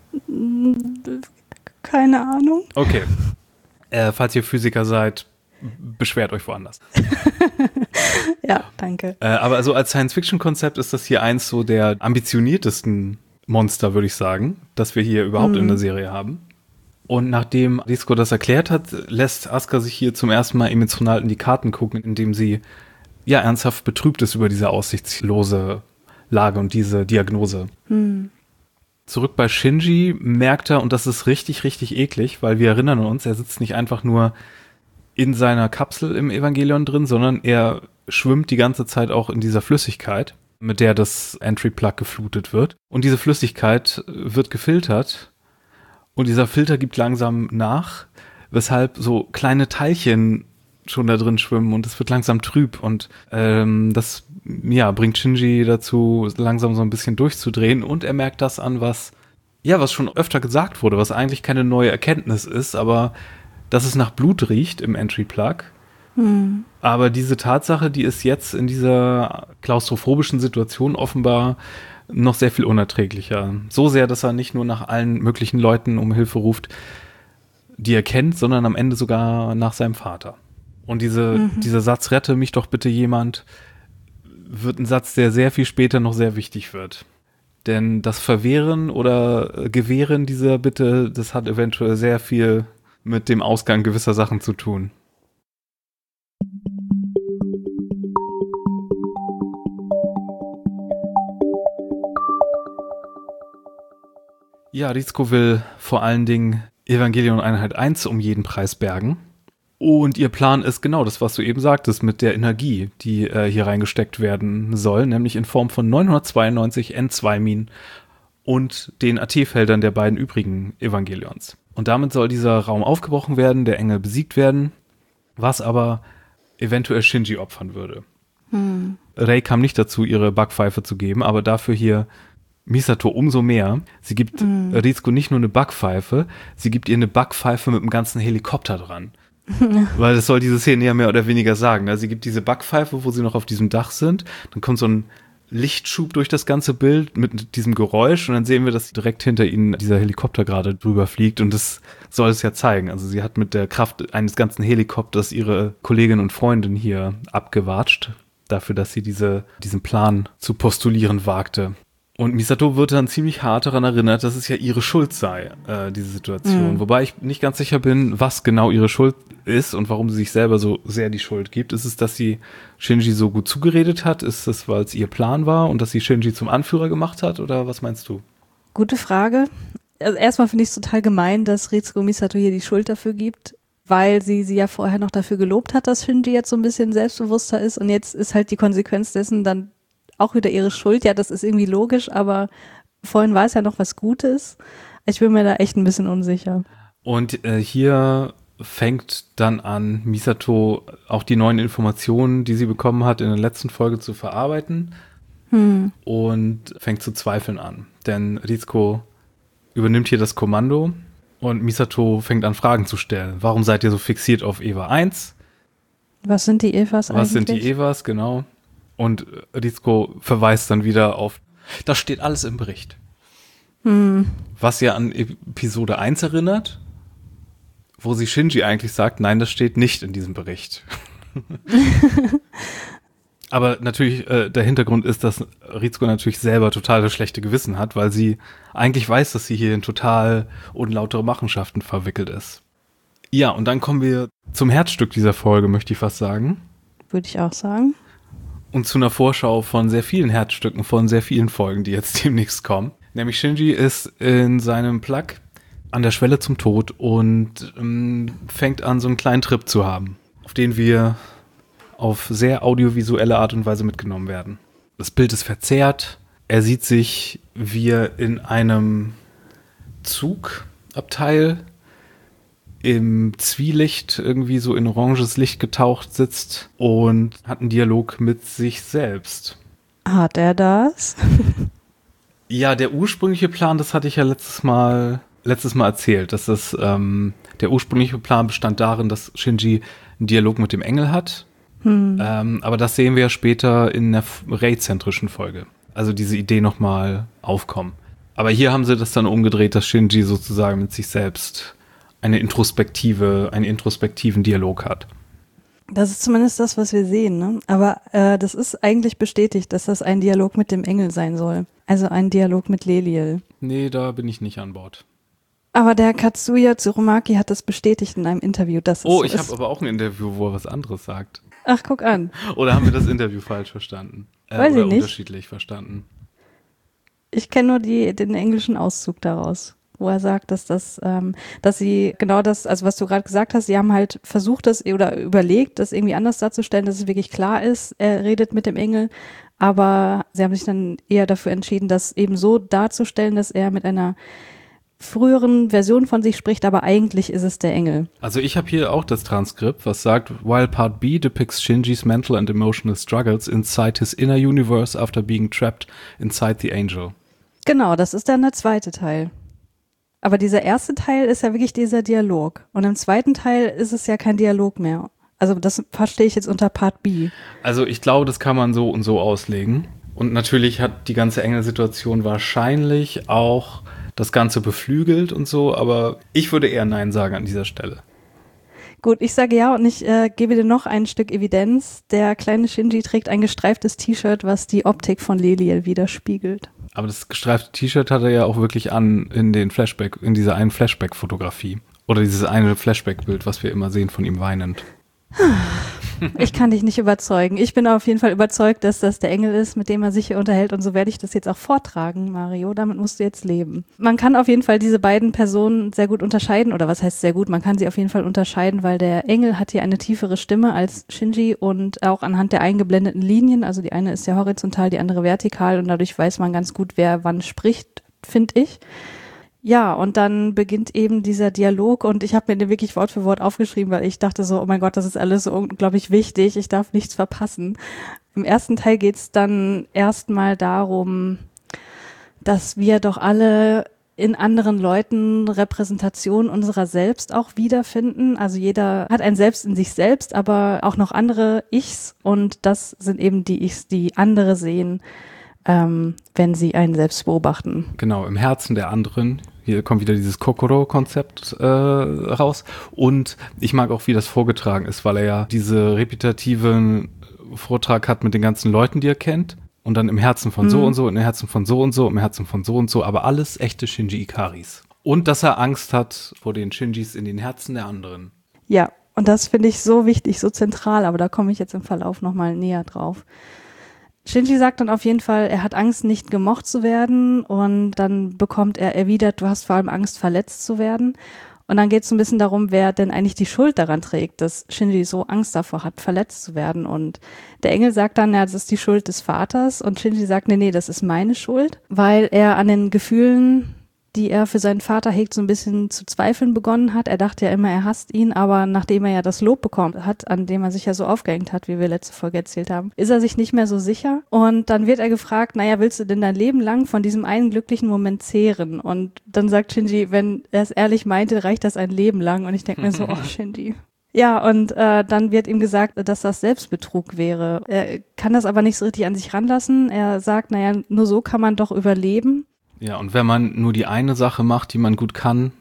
Speaker 2: Keine Ahnung.
Speaker 1: Okay. Äh, falls ihr Physiker seid, beschwert euch woanders.
Speaker 2: Ja, danke.
Speaker 1: Äh, aber also als Science-Fiction-Konzept ist das hier eins so der ambitioniertesten Monster, würde ich sagen, das wir hier überhaupt mhm. in der Serie haben. Und nachdem Rizko das erklärt hat, lässt Asuka sich hier zum ersten Mal emotional in die Karten gucken, indem sie ja ernsthaft betrübt ist über diese aussichtslose Lage und diese Diagnose. Mhm. Zurück bei Shinji merkt er, und das ist richtig, richtig eklig, weil wir erinnern uns, er sitzt nicht einfach nur in seiner Kapsel im Evangelion drin, sondern er schwimmt die ganze Zeit auch in dieser Flüssigkeit, mit der das Entry-Plug geflutet wird. Und diese Flüssigkeit wird gefiltert und dieser Filter gibt langsam nach, weshalb so kleine Teilchen schon da drin schwimmen und es wird langsam trüb und ähm, das ja, bringt Shinji dazu, langsam so ein bisschen durchzudrehen und er merkt das an, was ja, was schon öfter gesagt wurde, was eigentlich keine neue Erkenntnis ist, aber dass es nach Blut riecht im Entry-Plug. Hm. Aber diese Tatsache, die ist jetzt in dieser klaustrophobischen Situation offenbar noch sehr viel unerträglicher. So sehr, dass er nicht nur nach allen möglichen Leuten um Hilfe ruft, die er kennt, sondern am Ende sogar nach seinem Vater. Und diese, mhm. dieser Satz, rette mich doch bitte jemand, wird ein Satz, der sehr viel später noch sehr wichtig wird. Denn das Verwehren oder Gewähren dieser Bitte, das hat eventuell sehr viel mit dem Ausgang gewisser Sachen zu tun. Ja, Rizko will vor allen Dingen Evangelion Einheit eins um jeden Preis bergen. Und ihr Plan ist genau das, was du eben sagtest, mit der Energie, die äh, hier reingesteckt werden soll, nämlich in Form von neunhundertzweiundneunzig N zwei Minen und den A T-Feldern der beiden übrigen Evangelions. Und damit soll dieser Raum aufgebrochen werden, der Engel besiegt werden, was aber eventuell Shinji opfern würde. Hm. Rei kam nicht dazu, ihre Backpfeife zu geben, aber dafür hier Misato umso mehr. Sie gibt mm. Rizko nicht nur eine Backpfeife, sie gibt ihr eine Backpfeife mit einem ganzen Helikopter dran. Weil das soll diese Szene ja mehr oder weniger sagen. Also sie gibt diese Backpfeife, wo sie noch auf diesem Dach sind, dann kommt so ein Lichtschub durch das ganze Bild mit diesem Geräusch und dann sehen wir, dass direkt hinter ihnen dieser Helikopter gerade drüber fliegt und das soll es ja zeigen. Also sie hat mit der Kraft eines ganzen Helikopters ihre Kollegin und Freundin hier abgewatscht, dafür, dass sie diese, diesen Plan zu postulieren wagte. Und Misato wird dann ziemlich hart daran erinnert, dass es ja ihre Schuld sei, äh, diese Situation. Mhm. Wobei ich nicht ganz sicher bin, was genau ihre Schuld ist und warum sie sich selber so sehr die Schuld gibt. Ist es, dass sie Shinji so gut zugeredet hat? Ist es, weil es ihr Plan war und dass sie Shinji zum Anführer gemacht hat? Oder was meinst du?
Speaker 2: Gute Frage. Also erstmal finde ich es total gemein, dass Rizko Misato hier die Schuld dafür gibt, weil sie sie ja vorher noch dafür gelobt hat, dass Shinji jetzt so ein bisschen selbstbewusster ist und jetzt ist halt die Konsequenz dessen dann auch wieder ihre Schuld. Ja, das ist irgendwie logisch, aber vorhin war es ja noch was Gutes. Ich bin mir da echt ein bisschen unsicher.
Speaker 1: Und äh, hier fängt dann an, Misato auch die neuen Informationen, die sie bekommen hat, in der letzten Folge zu verarbeiten hm. und fängt zu zweifeln an. Denn Rizko übernimmt hier das Kommando und Misato fängt an, Fragen zu stellen. Warum seid ihr so fixiert auf Eva eins?
Speaker 2: Was sind die Evas eigentlich?
Speaker 1: Was sind die Evas, genau. Und Rizko verweist dann wieder auf, das steht alles im Bericht. Hm. Was ja an Episode eins erinnert, wo sie Shinji eigentlich sagt, nein, das steht nicht in diesem Bericht. Aber natürlich, äh, der Hintergrund ist, dass Rizko natürlich selber total das schlechte Gewissen hat, weil sie eigentlich weiß, dass sie hier in total unlautere Machenschaften verwickelt ist. Ja, und dann kommen wir zum Herzstück dieser Folge, möchte ich fast sagen.
Speaker 2: Würde ich auch sagen.
Speaker 1: Und zu einer Vorschau von sehr vielen Herzstücken, von sehr vielen Folgen, die jetzt demnächst kommen. Nämlich Shinji ist in seinem Plug an der Schwelle zum Tod und ähm, fängt an, so einen kleinen Trip zu haben, auf den wir auf sehr audiovisuelle Art und Weise mitgenommen werden. Das Bild ist verzerrt. Er sieht sich, wie er in einem Zugabteil im Zwielicht irgendwie so in oranges Licht getaucht sitzt und hat einen Dialog mit sich selbst.
Speaker 2: Hat er das?
Speaker 1: Ja, der ursprüngliche Plan, das hatte ich ja letztes Mal, letztes Mal erzählt, dass das, ähm, der ursprüngliche Plan bestand darin, dass Shinji einen Dialog mit dem Engel hat. Hm. Ähm, aber das sehen wir ja später in der Rei-zentrischen Folge. Also diese Idee nochmal aufkommen. Aber hier haben sie das dann umgedreht, dass Shinji sozusagen mit sich selbst eine introspektive, einen introspektiven Dialog hat.
Speaker 2: Das ist zumindest das, was wir sehen, ne? Aber äh, das ist eigentlich bestätigt, dass das ein Dialog mit dem Engel sein soll. Also ein Dialog mit Leliel.
Speaker 1: Nee, da bin ich nicht an Bord.
Speaker 2: Aber der Katsuya Tsurumaki hat das bestätigt in einem Interview, dass es
Speaker 1: Oh,
Speaker 2: so
Speaker 1: ich
Speaker 2: ist.
Speaker 1: habe aber auch ein Interview, wo er was anderes sagt.
Speaker 2: Ach, guck an.
Speaker 1: Oder haben wir das Interview falsch verstanden? Äh,
Speaker 2: Weiß
Speaker 1: oder
Speaker 2: ich nicht.
Speaker 1: Unterschiedlich verstanden?
Speaker 2: Ich kenne nur die, den englischen Auszug daraus, wo er sagt, dass das, ähm, dass sie genau das, also was du gerade gesagt hast, sie haben halt versucht, das oder überlegt, das irgendwie anders darzustellen, dass es wirklich klar ist, er redet mit dem Engel, aber sie haben sich dann eher dafür entschieden, das eben so darzustellen, dass er mit einer früheren Version von sich spricht, aber eigentlich ist es der Engel.
Speaker 1: Also ich habe hier auch das Transkript, was sagt, while Part B depicts Shinji's mental and emotional struggles inside his inner universe after being trapped inside the angel.
Speaker 2: Genau, das ist dann der zweite Teil. Aber dieser erste Teil ist ja wirklich dieser Dialog. Und im zweiten Teil ist es ja kein Dialog mehr. Also das verstehe ich jetzt unter Part B.
Speaker 1: Also ich glaube, das kann man so und so auslegen. Und natürlich hat die ganze Engelsituation wahrscheinlich auch das Ganze beflügelt und so, aber ich würde eher Nein sagen an dieser Stelle.
Speaker 2: Gut, ich sage ja und ich äh, gebe dir noch ein Stück Evidenz. Der kleine Shinji trägt ein gestreiftes T-Shirt, was die Optik von Leliel widerspiegelt.
Speaker 1: Aber das gestreifte T-Shirt hat er ja auch wirklich an in den Flashback, in dieser einen Flashback-Fotografie. Oder dieses eine Flashback-Bild, was wir immer sehen von ihm weinend.
Speaker 2: Ich kann dich nicht überzeugen. Ich bin auf jeden Fall überzeugt, dass das der Engel ist, mit dem er sich hier unterhält. Und so werde ich das jetzt auch vortragen, Mario. Damit musst du jetzt leben. Man kann auf jeden Fall diese beiden Personen sehr gut unterscheiden. Oder was heißt sehr gut? Man kann sie auf jeden Fall unterscheiden, weil der Engel hat hier eine tiefere Stimme als Shinji und auch anhand der eingeblendeten Linien. Also die eine ist ja horizontal, die andere vertikal. Und dadurch weiß man ganz gut, wer wann spricht, finde ich. Ja, und dann beginnt eben dieser Dialog und ich habe mir den wirklich Wort für Wort aufgeschrieben, weil ich dachte so, oh mein Gott, das ist alles so unglaublich wichtig, ich darf nichts verpassen. Im ersten Teil geht's dann erstmal darum, dass wir doch alle in anderen Leuten Repräsentation unserer selbst auch wiederfinden. Also jeder hat ein Selbst in sich selbst, aber auch noch andere Ichs und das sind eben die Ichs, die andere sehen, Ähm, wenn sie einen selbst beobachten.
Speaker 1: Genau, im Herzen der anderen. Hier kommt wieder dieses Kokoro-Konzept äh, raus. Und ich mag auch, wie das vorgetragen ist, weil er ja diese repetitiven Vortrag hat mit den ganzen Leuten, die er kennt. Und dann im Herzen von mhm. so und so, im Herzen von so und so, im Herzen von so und so. Aber alles echte Shinji Ikaris. Und dass er Angst hat vor den Shinjis in den Herzen der anderen.
Speaker 2: Ja, und das finde ich so wichtig, so zentral. Aber da komme ich jetzt im Verlauf nochmal näher drauf. Shinji sagt dann auf jeden Fall, er hat Angst, nicht gemocht zu werden und dann bekommt er erwidert, du hast vor allem Angst, verletzt zu werden. Und dann geht es so ein bisschen darum, wer denn eigentlich die Schuld daran trägt, dass Shinji so Angst davor hat, verletzt zu werden. Und der Engel sagt dann, ja, das ist die Schuld des Vaters und Shinji sagt, nee, nee, das ist meine Schuld, weil er an den Gefühlen, die er für seinen Vater hegt, so ein bisschen zu zweifeln begonnen hat. Er dachte ja immer, er hasst ihn, aber nachdem er ja das Lob bekommen hat, an dem er sich ja so aufgehängt hat, wie wir letzte Folge erzählt haben, ist er sich nicht mehr so sicher. Und dann wird er gefragt, naja, willst du denn dein Leben lang von diesem einen glücklichen Moment zehren? Und dann sagt Shinji, wenn er es ehrlich meinte, reicht das ein Leben lang. Und ich denke mir so, oh Shinji. Ja, und äh, dann wird ihm gesagt, dass das Selbstbetrug wäre. Er kann das aber nicht so richtig an sich ranlassen. Er sagt, naja, nur so kann man doch überleben.
Speaker 1: Ja, und wenn man nur die eine Sache macht, die man gut kann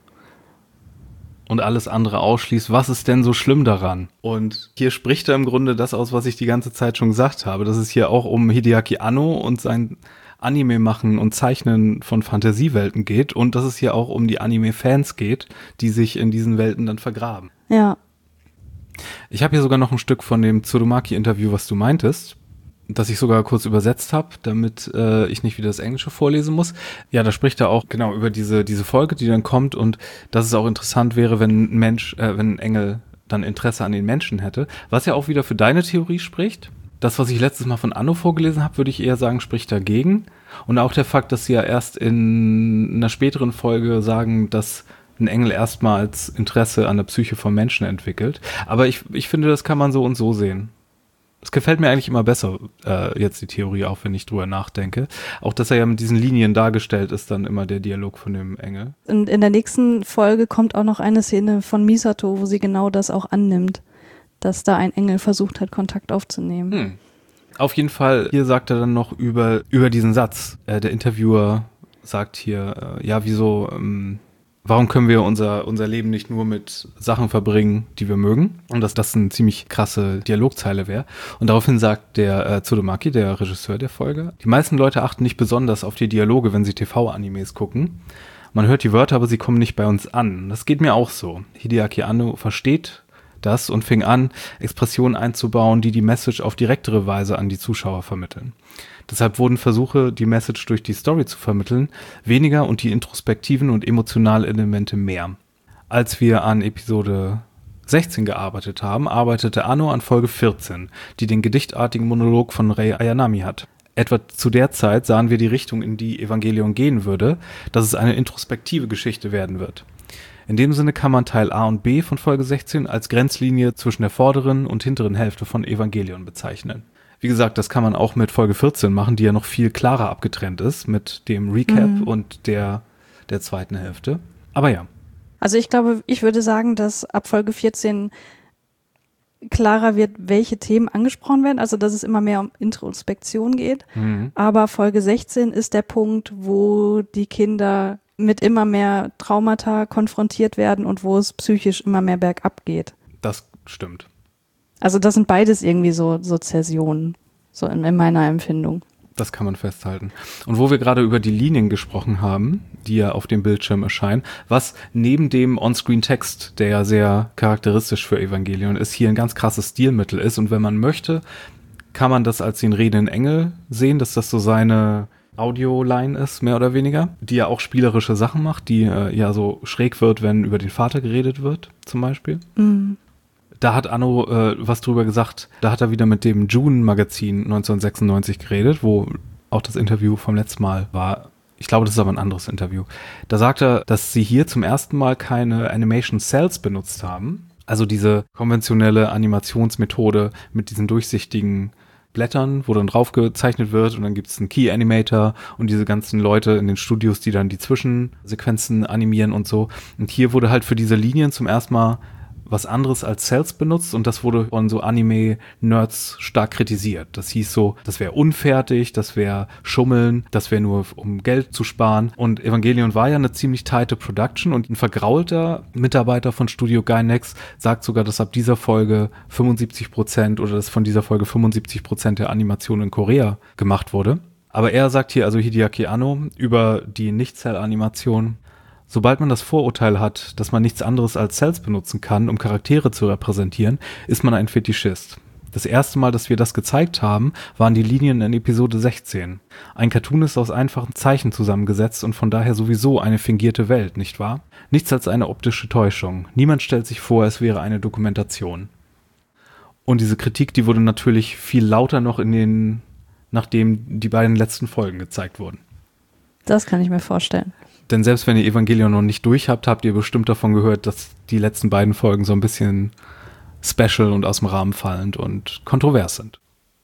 Speaker 1: und alles andere ausschließt, was ist denn so schlimm daran? Und hier spricht er im Grunde das aus, was ich die ganze Zeit schon gesagt habe, dass es hier auch um Hideaki Anno und sein Anime machen und Zeichnen von Fantasiewelten geht und dass es hier auch um die Anime-Fans geht, die sich in diesen Welten dann vergraben.
Speaker 2: Ja.
Speaker 1: Ich habe hier sogar noch ein Stück von dem Tsurumaki-Interview, was du meintest, das ich sogar kurz übersetzt habe, damit äh, ich nicht wieder das Englische vorlesen muss. Ja, da spricht er auch genau über diese diese Folge, die dann kommt und dass es auch interessant wäre, wenn ein Mensch, äh, wenn ein Engel dann Interesse an den Menschen hätte. Was ja auch wieder für deine Theorie spricht. Das, was ich letztes Mal von Anno vorgelesen habe, würde ich eher sagen, spricht dagegen. Und auch der Fakt, dass sie ja erst in einer späteren Folge sagen, dass ein Engel erstmals Interesse an der Psyche von Menschen entwickelt. Aber ich ich finde, das kann man so und so sehen. Es gefällt mir eigentlich immer besser, äh, jetzt die Theorie, auch wenn ich drüber nachdenke. Auch, dass er ja mit diesen Linien dargestellt ist, dann immer der Dialog von dem Engel.
Speaker 2: Und in der nächsten Folge kommt auch noch eine Szene von Misato, wo sie genau das auch annimmt, dass da ein Engel versucht hat, Kontakt aufzunehmen.
Speaker 1: Hm. Auf jeden Fall, hier sagt er dann noch über, über diesen Satz. Äh, der Interviewer sagt hier, äh, ja, wieso... Ähm, Warum können wir unser unser Leben nicht nur mit Sachen verbringen, die wir mögen? Und dass das eine ziemlich krasse Dialogzeile wäre. Und daraufhin sagt der äh, Tsurumaki, der Regisseur der Folge, die meisten Leute achten nicht besonders auf die Dialoge, wenn sie T V-Animes gucken. Man hört die Wörter, aber sie kommen nicht bei uns an. Das geht mir auch so. Hideaki Anno versteht das und fing an, Expressionen einzubauen, die die Message auf direktere Weise an die Zuschauer vermitteln. Deshalb wurden Versuche, die Message durch die Story zu vermitteln, weniger und die introspektiven und emotionalen Elemente mehr. Als wir an Episode sechzehn gearbeitet haben, arbeitete Anno an Folge vierzehn, die den gedichtartigen Monolog von Rei Ayanami hat. etwa zu der Zeit sahen wir die Richtung, in die Evangelion gehen würde, dass es eine introspektive Geschichte werden wird. In dem Sinne kann man Teil A und B von Folge sechzehn als Grenzlinie zwischen der vorderen und hinteren Hälfte von Evangelion bezeichnen. Wie gesagt, das kann man auch mit Folge vierzehn machen, die ja noch viel klarer abgetrennt ist mit dem Recap mhm. und der, der zweiten Hälfte. Aber ja.
Speaker 2: Also ich glaube, ich würde sagen, dass ab Folge vierzehn klarer wird, welche Themen angesprochen werden, also dass es immer mehr um Introspektion geht. Mhm. Aber Folge sechzehn ist der Punkt, wo die Kinder mit immer mehr Traumata konfrontiert werden und wo es psychisch immer mehr bergab geht.
Speaker 1: Das stimmt.
Speaker 2: Also das sind beides irgendwie so, so Zäsionen, so in, in meiner Empfindung.
Speaker 1: Das kann man festhalten. Und wo wir gerade über die Linien gesprochen haben, die ja auf dem Bildschirm erscheinen, was neben dem On-Screen-Text, der ja sehr charakteristisch für Evangelion ist, hier ein ganz krasses Stilmittel ist. Und wenn man möchte, kann man das als den redenden Engel sehen, dass das so seine Audioline ist, mehr oder weniger, die ja auch spielerische Sachen macht, die äh, ja so schräg wird, wenn über den Vater geredet wird, zum Beispiel. Mhm. Da hat Anno äh, was drüber gesagt, da hat er wieder mit dem June-Magazin neunzehnhundertsechsundneunzig geredet, wo auch das Interview vom letzten Mal war. Ich glaube, das ist aber ein anderes Interview. Da sagt er, dass sie hier zum ersten Mal keine Animation Cells benutzt haben, also diese konventionelle Animationsmethode mit diesen durchsichtigen Blättern, wo dann drauf gezeichnet wird und dann gibt es einen Key Animator und diese ganzen Leute in den Studios, die dann die Zwischensequenzen animieren und so. Und hier wurde halt für diese Linien zum ersten Mal was anderes als Cells benutzt und das wurde von so Anime-Nerds stark kritisiert. Das hieß so, das wäre unfertig, das wäre Schummeln, das wäre nur um Geld zu sparen. Und Evangelion war ja eine ziemlich tighte Production und ein vergraulter Mitarbeiter von Studio Gainax sagt sogar, dass ab dieser Folge fünfundsiebzig Prozent oder dass von dieser Folge fünfundsiebzig Prozent der Animation in Korea gemacht wurde. Aber er sagt hier, also Hideaki Anno, über die Nicht-Cell-Animation: Sobald man das Vorurteil hat, dass man nichts anderes als Cells benutzen kann, um Charaktere zu repräsentieren, ist man ein Fetischist. Das erste Mal, dass wir das gezeigt haben, waren die Linien in Episode sechzehn. Ein Cartoon ist aus einfachen Zeichen zusammengesetzt und von daher sowieso eine fingierte Welt, nicht wahr? Nichts als eine optische Täuschung. Niemand stellt sich vor, es wäre eine Dokumentation. Und diese Kritik, die wurde natürlich viel lauter noch in den, nachdem die beiden letzten Folgen gezeigt wurden.
Speaker 2: Das kann ich mir vorstellen.
Speaker 1: Denn selbst wenn ihr Evangelion noch nicht durch habt, habt ihr bestimmt davon gehört, dass die letzten beiden Folgen so ein bisschen special und aus dem Rahmen fallend und kontrovers sind.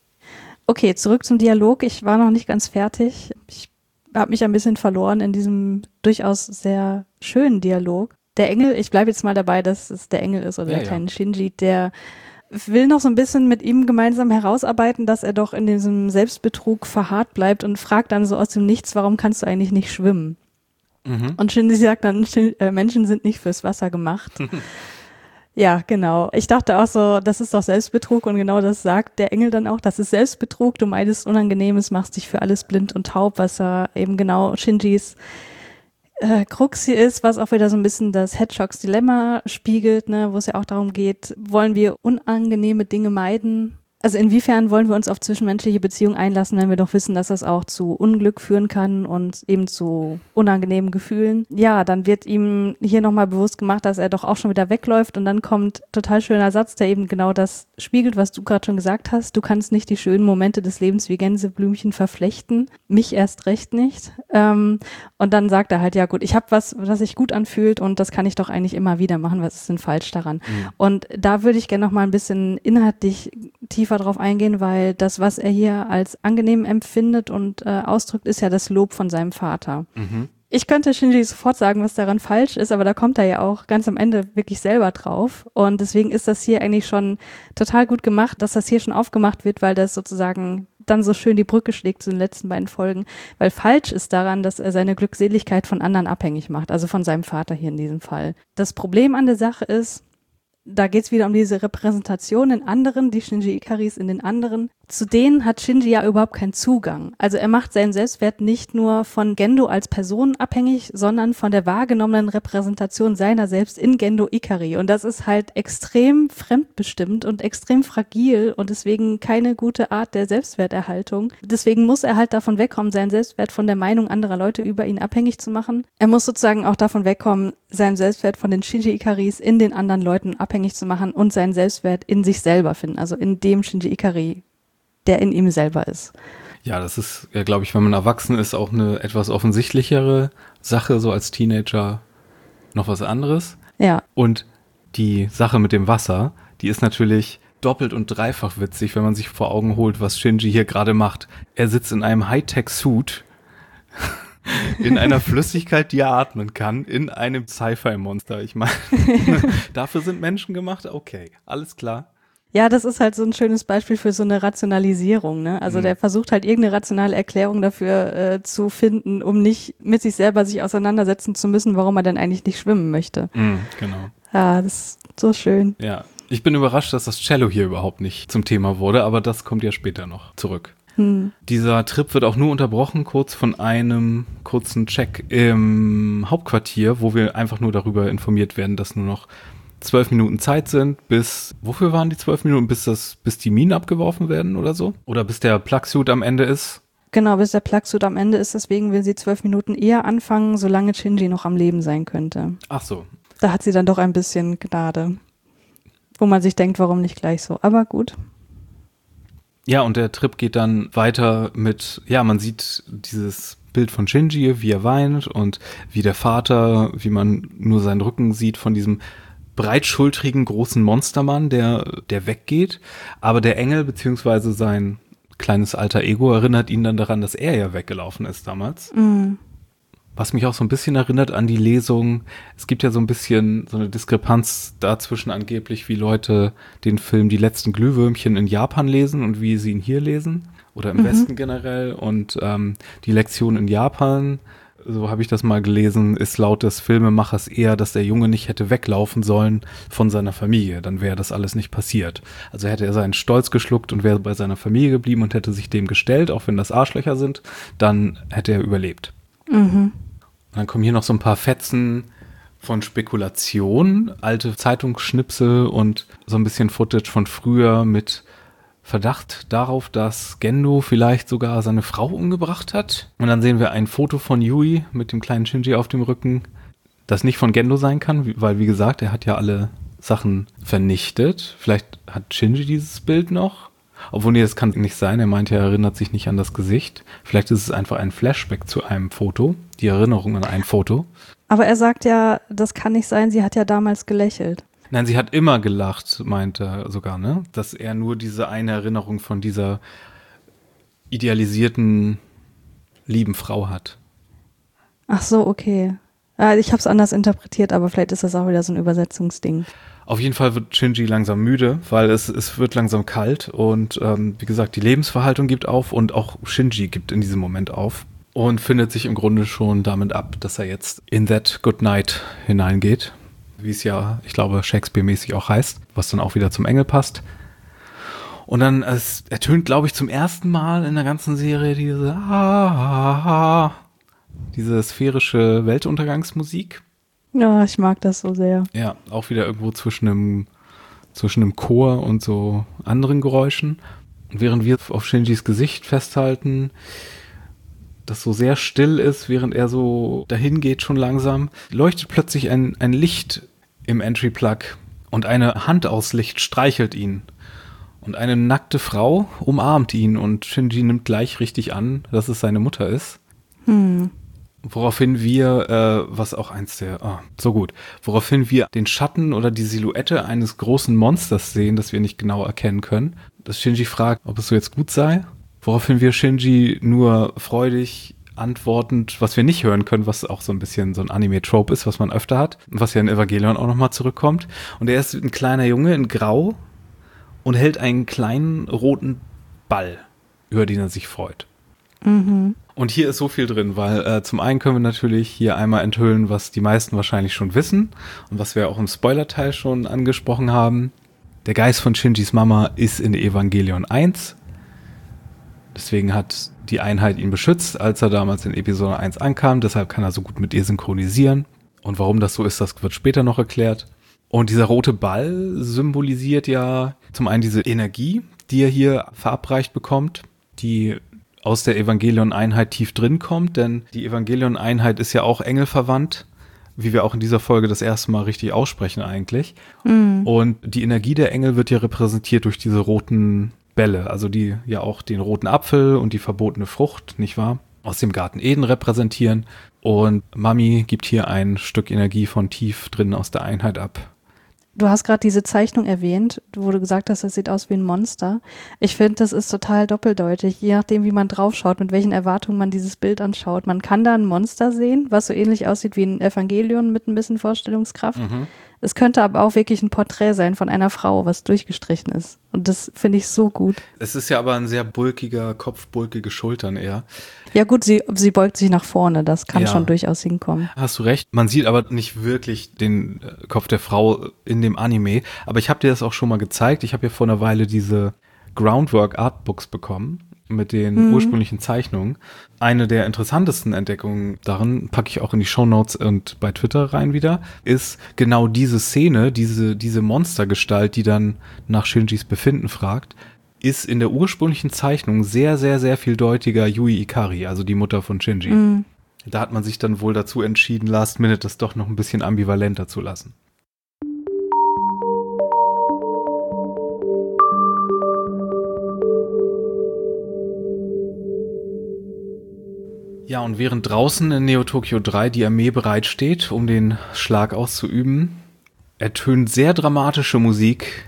Speaker 2: Okay, zurück zum Dialog. Ich war noch nicht ganz fertig. Ich habe mich ein bisschen verloren in diesem durchaus sehr schönen Dialog. Der Engel, ich bleibe jetzt mal dabei, dass es der Engel ist oder ja, der kleine ja. Shinji, der will noch so ein bisschen mit ihm gemeinsam herausarbeiten, dass er doch in diesem Selbstbetrug verharrt bleibt und fragt dann so aus dem Nichts, warum kannst du eigentlich nicht schwimmen? Mhm. Und Shinji sagt dann, äh, Menschen sind nicht fürs Wasser gemacht. Ja, genau. Ich dachte auch so, das ist doch Selbstbetrug und genau das sagt der Engel dann auch, das ist Selbstbetrug, du meidest Unangenehmes, machst dich für alles blind und taub, was er eben genau Shinjis äh, Krux hier ist, was auch wieder so ein bisschen das Hedgehogs Dilemma spiegelt, ne, wo es ja auch darum geht, wollen wir unangenehme Dinge meiden? Also inwiefern wollen wir uns auf zwischenmenschliche Beziehungen einlassen, wenn wir doch wissen, dass das auch zu Unglück führen kann und eben zu unangenehmen Gefühlen. Ja, dann wird ihm hier nochmal bewusst gemacht, dass er doch auch schon wieder wegläuft und dann kommt total schöner Satz, der eben genau das spiegelt, was du gerade schon gesagt hast. Du kannst nicht die schönen Momente des Lebens wie Gänseblümchen verflechten, mich erst recht nicht. Ähm, und dann sagt er halt, ja gut, ich habe was, was sich gut anfühlt und das kann ich doch eigentlich immer wieder machen, was ist denn falsch daran? Mhm. Und da würde ich gerne nochmal ein bisschen inhaltlich tiefer drauf eingehen, weil das, was er hier als angenehm empfindet und äh, ausdrückt, ist ja das Lob von seinem Vater. Mhm. Ich könnte Shinji sofort sagen, was daran falsch ist, aber da kommt er ja auch ganz am Ende wirklich selber drauf und deswegen ist das hier eigentlich schon total gut gemacht, dass das hier schon aufgemacht wird, weil das sozusagen dann so schön die Brücke schlägt zu den letzten beiden Folgen, weil falsch ist daran, dass er seine Glückseligkeit von anderen abhängig macht, also von seinem Vater hier in diesem Fall. Das Problem an der Sache ist, da geht's wieder um diese Repräsentation in anderen, die Shinji Ikaris in den anderen. Zu denen hat Shinji ja überhaupt keinen Zugang. Also er macht seinen Selbstwert nicht nur von Gendo als Person abhängig, sondern von der wahrgenommenen Repräsentation seiner selbst in Gendo Ikari. Und das ist halt extrem fremdbestimmt und extrem fragil und deswegen keine gute Art der Selbstwerterhaltung. Deswegen muss er halt davon wegkommen, seinen Selbstwert von der Meinung anderer Leute über ihn abhängig zu machen. Er muss sozusagen auch davon wegkommen, seinen Selbstwert von den Shinji Ikaris in den anderen Leuten abhängig zu machen und seinen Selbstwert in sich selber finden, also in dem Shinji Ikari, der in ihm selber ist.
Speaker 1: Ja, das ist, ja, glaube ich, wenn man erwachsen ist, auch eine etwas offensichtlichere Sache, so als Teenager noch was anderes.
Speaker 2: Ja.
Speaker 1: Und die Sache mit dem Wasser, die ist natürlich doppelt und dreifach witzig, wenn man sich vor Augen holt, was Shinji hier gerade macht. Er sitzt in einem Hightech-Suit in einer Flüssigkeit, die er atmen kann, in einem Sci-Fi-Monster. Ich meine, dafür sind Menschen gemacht? Okay, alles klar.
Speaker 2: Ja, das ist halt so ein schönes Beispiel für so eine Rationalisierung, ne? Also mhm. der versucht halt irgendeine rationale Erklärung dafür äh, zu finden, um nicht mit sich selber sich auseinandersetzen zu müssen, warum er denn eigentlich nicht schwimmen möchte.
Speaker 1: Mhm, genau.
Speaker 2: Ja, das ist so schön.
Speaker 1: Ja, ich bin überrascht, dass das Cello hier überhaupt nicht zum Thema wurde, aber das kommt ja später noch zurück. Hm. Dieser Trip wird auch nur unterbrochen, kurz von einem kurzen Check im Hauptquartier, wo wir einfach nur darüber informiert werden, dass nur noch zwölf Minuten Zeit sind, bis, wofür waren die zwölf Minuten, bis das, bis die Minen abgeworfen werden oder so? Oder bis der Plugsuit am Ende ist?
Speaker 2: Genau, bis der Plugsuit am Ende ist, deswegen will sie zwölf Minuten eher anfangen, solange Shinji noch am Leben sein könnte.
Speaker 1: Ach so.
Speaker 2: Da hat sie dann doch ein bisschen Gnade, wo man sich denkt, warum nicht gleich so, aber gut.
Speaker 1: Ja, und der Trip geht dann weiter mit, ja, man sieht dieses Bild von Shinji, wie er weint und wie der Vater, wie man nur seinen Rücken sieht von diesem breitschultrigen großen Monstermann, der, der weggeht. Aber der Engel beziehungsweise sein kleines alter Ego erinnert ihn dann daran, dass er ja weggelaufen ist damals. Mhm. Was mich auch so ein bisschen erinnert an die Lesung. Es gibt ja so ein bisschen so eine Diskrepanz dazwischen angeblich, wie Leute den Film Die letzten Glühwürmchen in Japan lesen und wie sie ihn hier lesen. Oder im mhm. Westen generell. Und ähm, die Lektion in Japan, so habe ich das mal gelesen, ist laut des Filmemachers eher, dass der Junge nicht hätte weglaufen sollen von seiner Familie. Dann wäre das alles nicht passiert. Also hätte er seinen Stolz geschluckt und wäre bei seiner Familie geblieben und hätte sich dem gestellt, auch wenn das Arschlöcher sind, dann hätte er überlebt. Mhm. Und dann kommen hier noch so ein paar Fetzen von Spekulation, alte Zeitungsschnipsel und so ein bisschen Footage von früher mit Verdacht darauf, dass Gendo vielleicht sogar seine Frau umgebracht hat. Und dann sehen wir ein Foto von Yui mit dem kleinen Shinji auf dem Rücken, das nicht von Gendo sein kann, weil wie gesagt, er hat ja alle Sachen vernichtet. Vielleicht hat Shinji dieses Bild noch. Obwohl, nee, das kann nicht sein. Er meinte, er erinnert sich nicht an das Gesicht. Vielleicht ist es einfach ein Flashback zu einem Foto. Die Erinnerung an ein Foto.
Speaker 2: Aber er sagt ja, das kann nicht sein. Sie hat ja damals gelächelt.
Speaker 1: Nein, sie hat immer gelacht, meinte er sogar, ne? Dass er nur diese eine Erinnerung von dieser idealisierten, lieben Frau hat.
Speaker 2: Ach so, okay. Ich habe es anders interpretiert, aber vielleicht ist das auch wieder so ein Übersetzungsding.
Speaker 1: Auf jeden Fall wird Shinji langsam müde, weil es, es wird langsam kalt und ähm, wie gesagt, die Lebensverhaltung gibt auf und auch Shinji gibt in diesem Moment auf und findet sich im Grunde schon damit ab, dass er jetzt in that good night hineingeht, wie es ja, ich glaube, Shakespeare-mäßig auch heißt, was dann auch wieder zum Engel passt. Und dann es ertönt, glaube ich, zum ersten Mal in der ganzen Serie diese ah, diese sphärische Weltuntergangsmusik.
Speaker 2: Ja, ich mag das so sehr.
Speaker 1: Ja, auch wieder irgendwo zwischen einem, zwischen einem Chor und so anderen Geräuschen. Und während wir auf Shinjis Gesicht festhalten, das so sehr still ist, während er so dahin geht schon langsam, leuchtet plötzlich ein, ein Licht im Entry-Plug und eine Hand aus Licht streichelt ihn. Und eine nackte Frau umarmt ihn und Shinji nimmt gleich richtig an, dass es seine Mutter ist. Hm. Woraufhin wir, äh, was auch eins der, oh, so gut, woraufhin wir den Schatten oder die Silhouette eines großen Monsters sehen, das wir nicht genau erkennen können. Dass Shinji fragt, ob es so jetzt gut sei. Woraufhin wir Shinji nur freudig antwortend, was wir nicht hören können, was auch so ein bisschen so ein Anime-Trope ist, was man öfter hat. Was ja in Evangelion auch nochmal zurückkommt. Und er ist ein kleiner Junge in Grau und hält einen kleinen roten Ball, über den er sich freut. Mhm. Und hier ist so viel drin, weil äh, zum einen können wir natürlich hier einmal enthüllen, was die meisten wahrscheinlich schon wissen und was wir auch im Spoiler-Teil schon angesprochen haben. Der Geist von Shinjis Mama ist in Evangelion eins. Deswegen hat die Einheit ihn beschützt, als er damals in Episode eins ankam. Deshalb kann er so gut mit ihr synchronisieren. Und warum das so ist, das wird später noch erklärt. Und dieser rote Ball symbolisiert ja zum einen diese Energie, die er hier verabreicht bekommt, die aus der Evangelion-Einheit tief drin kommt, denn die Evangelion-Einheit ist ja auch engelverwandt, wie wir auch in dieser Folge das erste Mal richtig aussprechen eigentlich. Mhm. Und die Energie der Engel wird ja repräsentiert durch diese roten Bälle, also die ja auch den roten Apfel und die verbotene Frucht, nicht wahr, aus dem Garten Eden repräsentieren. Und Mami gibt hier ein Stück Energie von tief drin aus der Einheit ab.
Speaker 2: Du hast gerade diese Zeichnung erwähnt, wo du gesagt hast, das sieht aus wie ein Monster. Ich finde, das ist total doppeldeutig, je nachdem, wie man draufschaut, mit welchen Erwartungen man dieses Bild anschaut. Man kann da ein Monster sehen, was so ähnlich aussieht wie ein Evangelion mit ein bisschen Vorstellungskraft. Mhm. Es könnte aber auch wirklich ein Porträt sein von einer Frau, was durchgestrichen ist. Und das finde ich so gut.
Speaker 1: Es ist ja aber ein sehr bulkiger Kopf, bulkige Schultern eher.
Speaker 2: Ja gut, sie, sie beugt sich nach vorne, das kann ja schon durchaus hinkommen.
Speaker 1: Hast du recht, man sieht aber nicht wirklich den Kopf der Frau in dem Anime. Aber ich habe dir das auch schon mal gezeigt. Ich habe ja vor einer Weile diese Groundwork Artbooks bekommen mit den mhm. ursprünglichen Zeichnungen. Eine der interessantesten Entdeckungen darin, packe ich auch in die Shownotes und bei Twitter rein wieder, ist genau diese Szene, diese, diese Monstergestalt, die dann nach Shinjis Befinden fragt, ist in der ursprünglichen Zeichnung sehr, sehr, sehr viel deutiger Yui Ikari, also die Mutter von Shinji. Mhm. Da hat man sich dann wohl dazu entschieden, last minute das doch noch ein bisschen ambivalenter zu lassen. Ja, und während draußen in Neo Tokyo drei die Armee bereitsteht, um den Schlag auszuüben, ertönt sehr dramatische Musik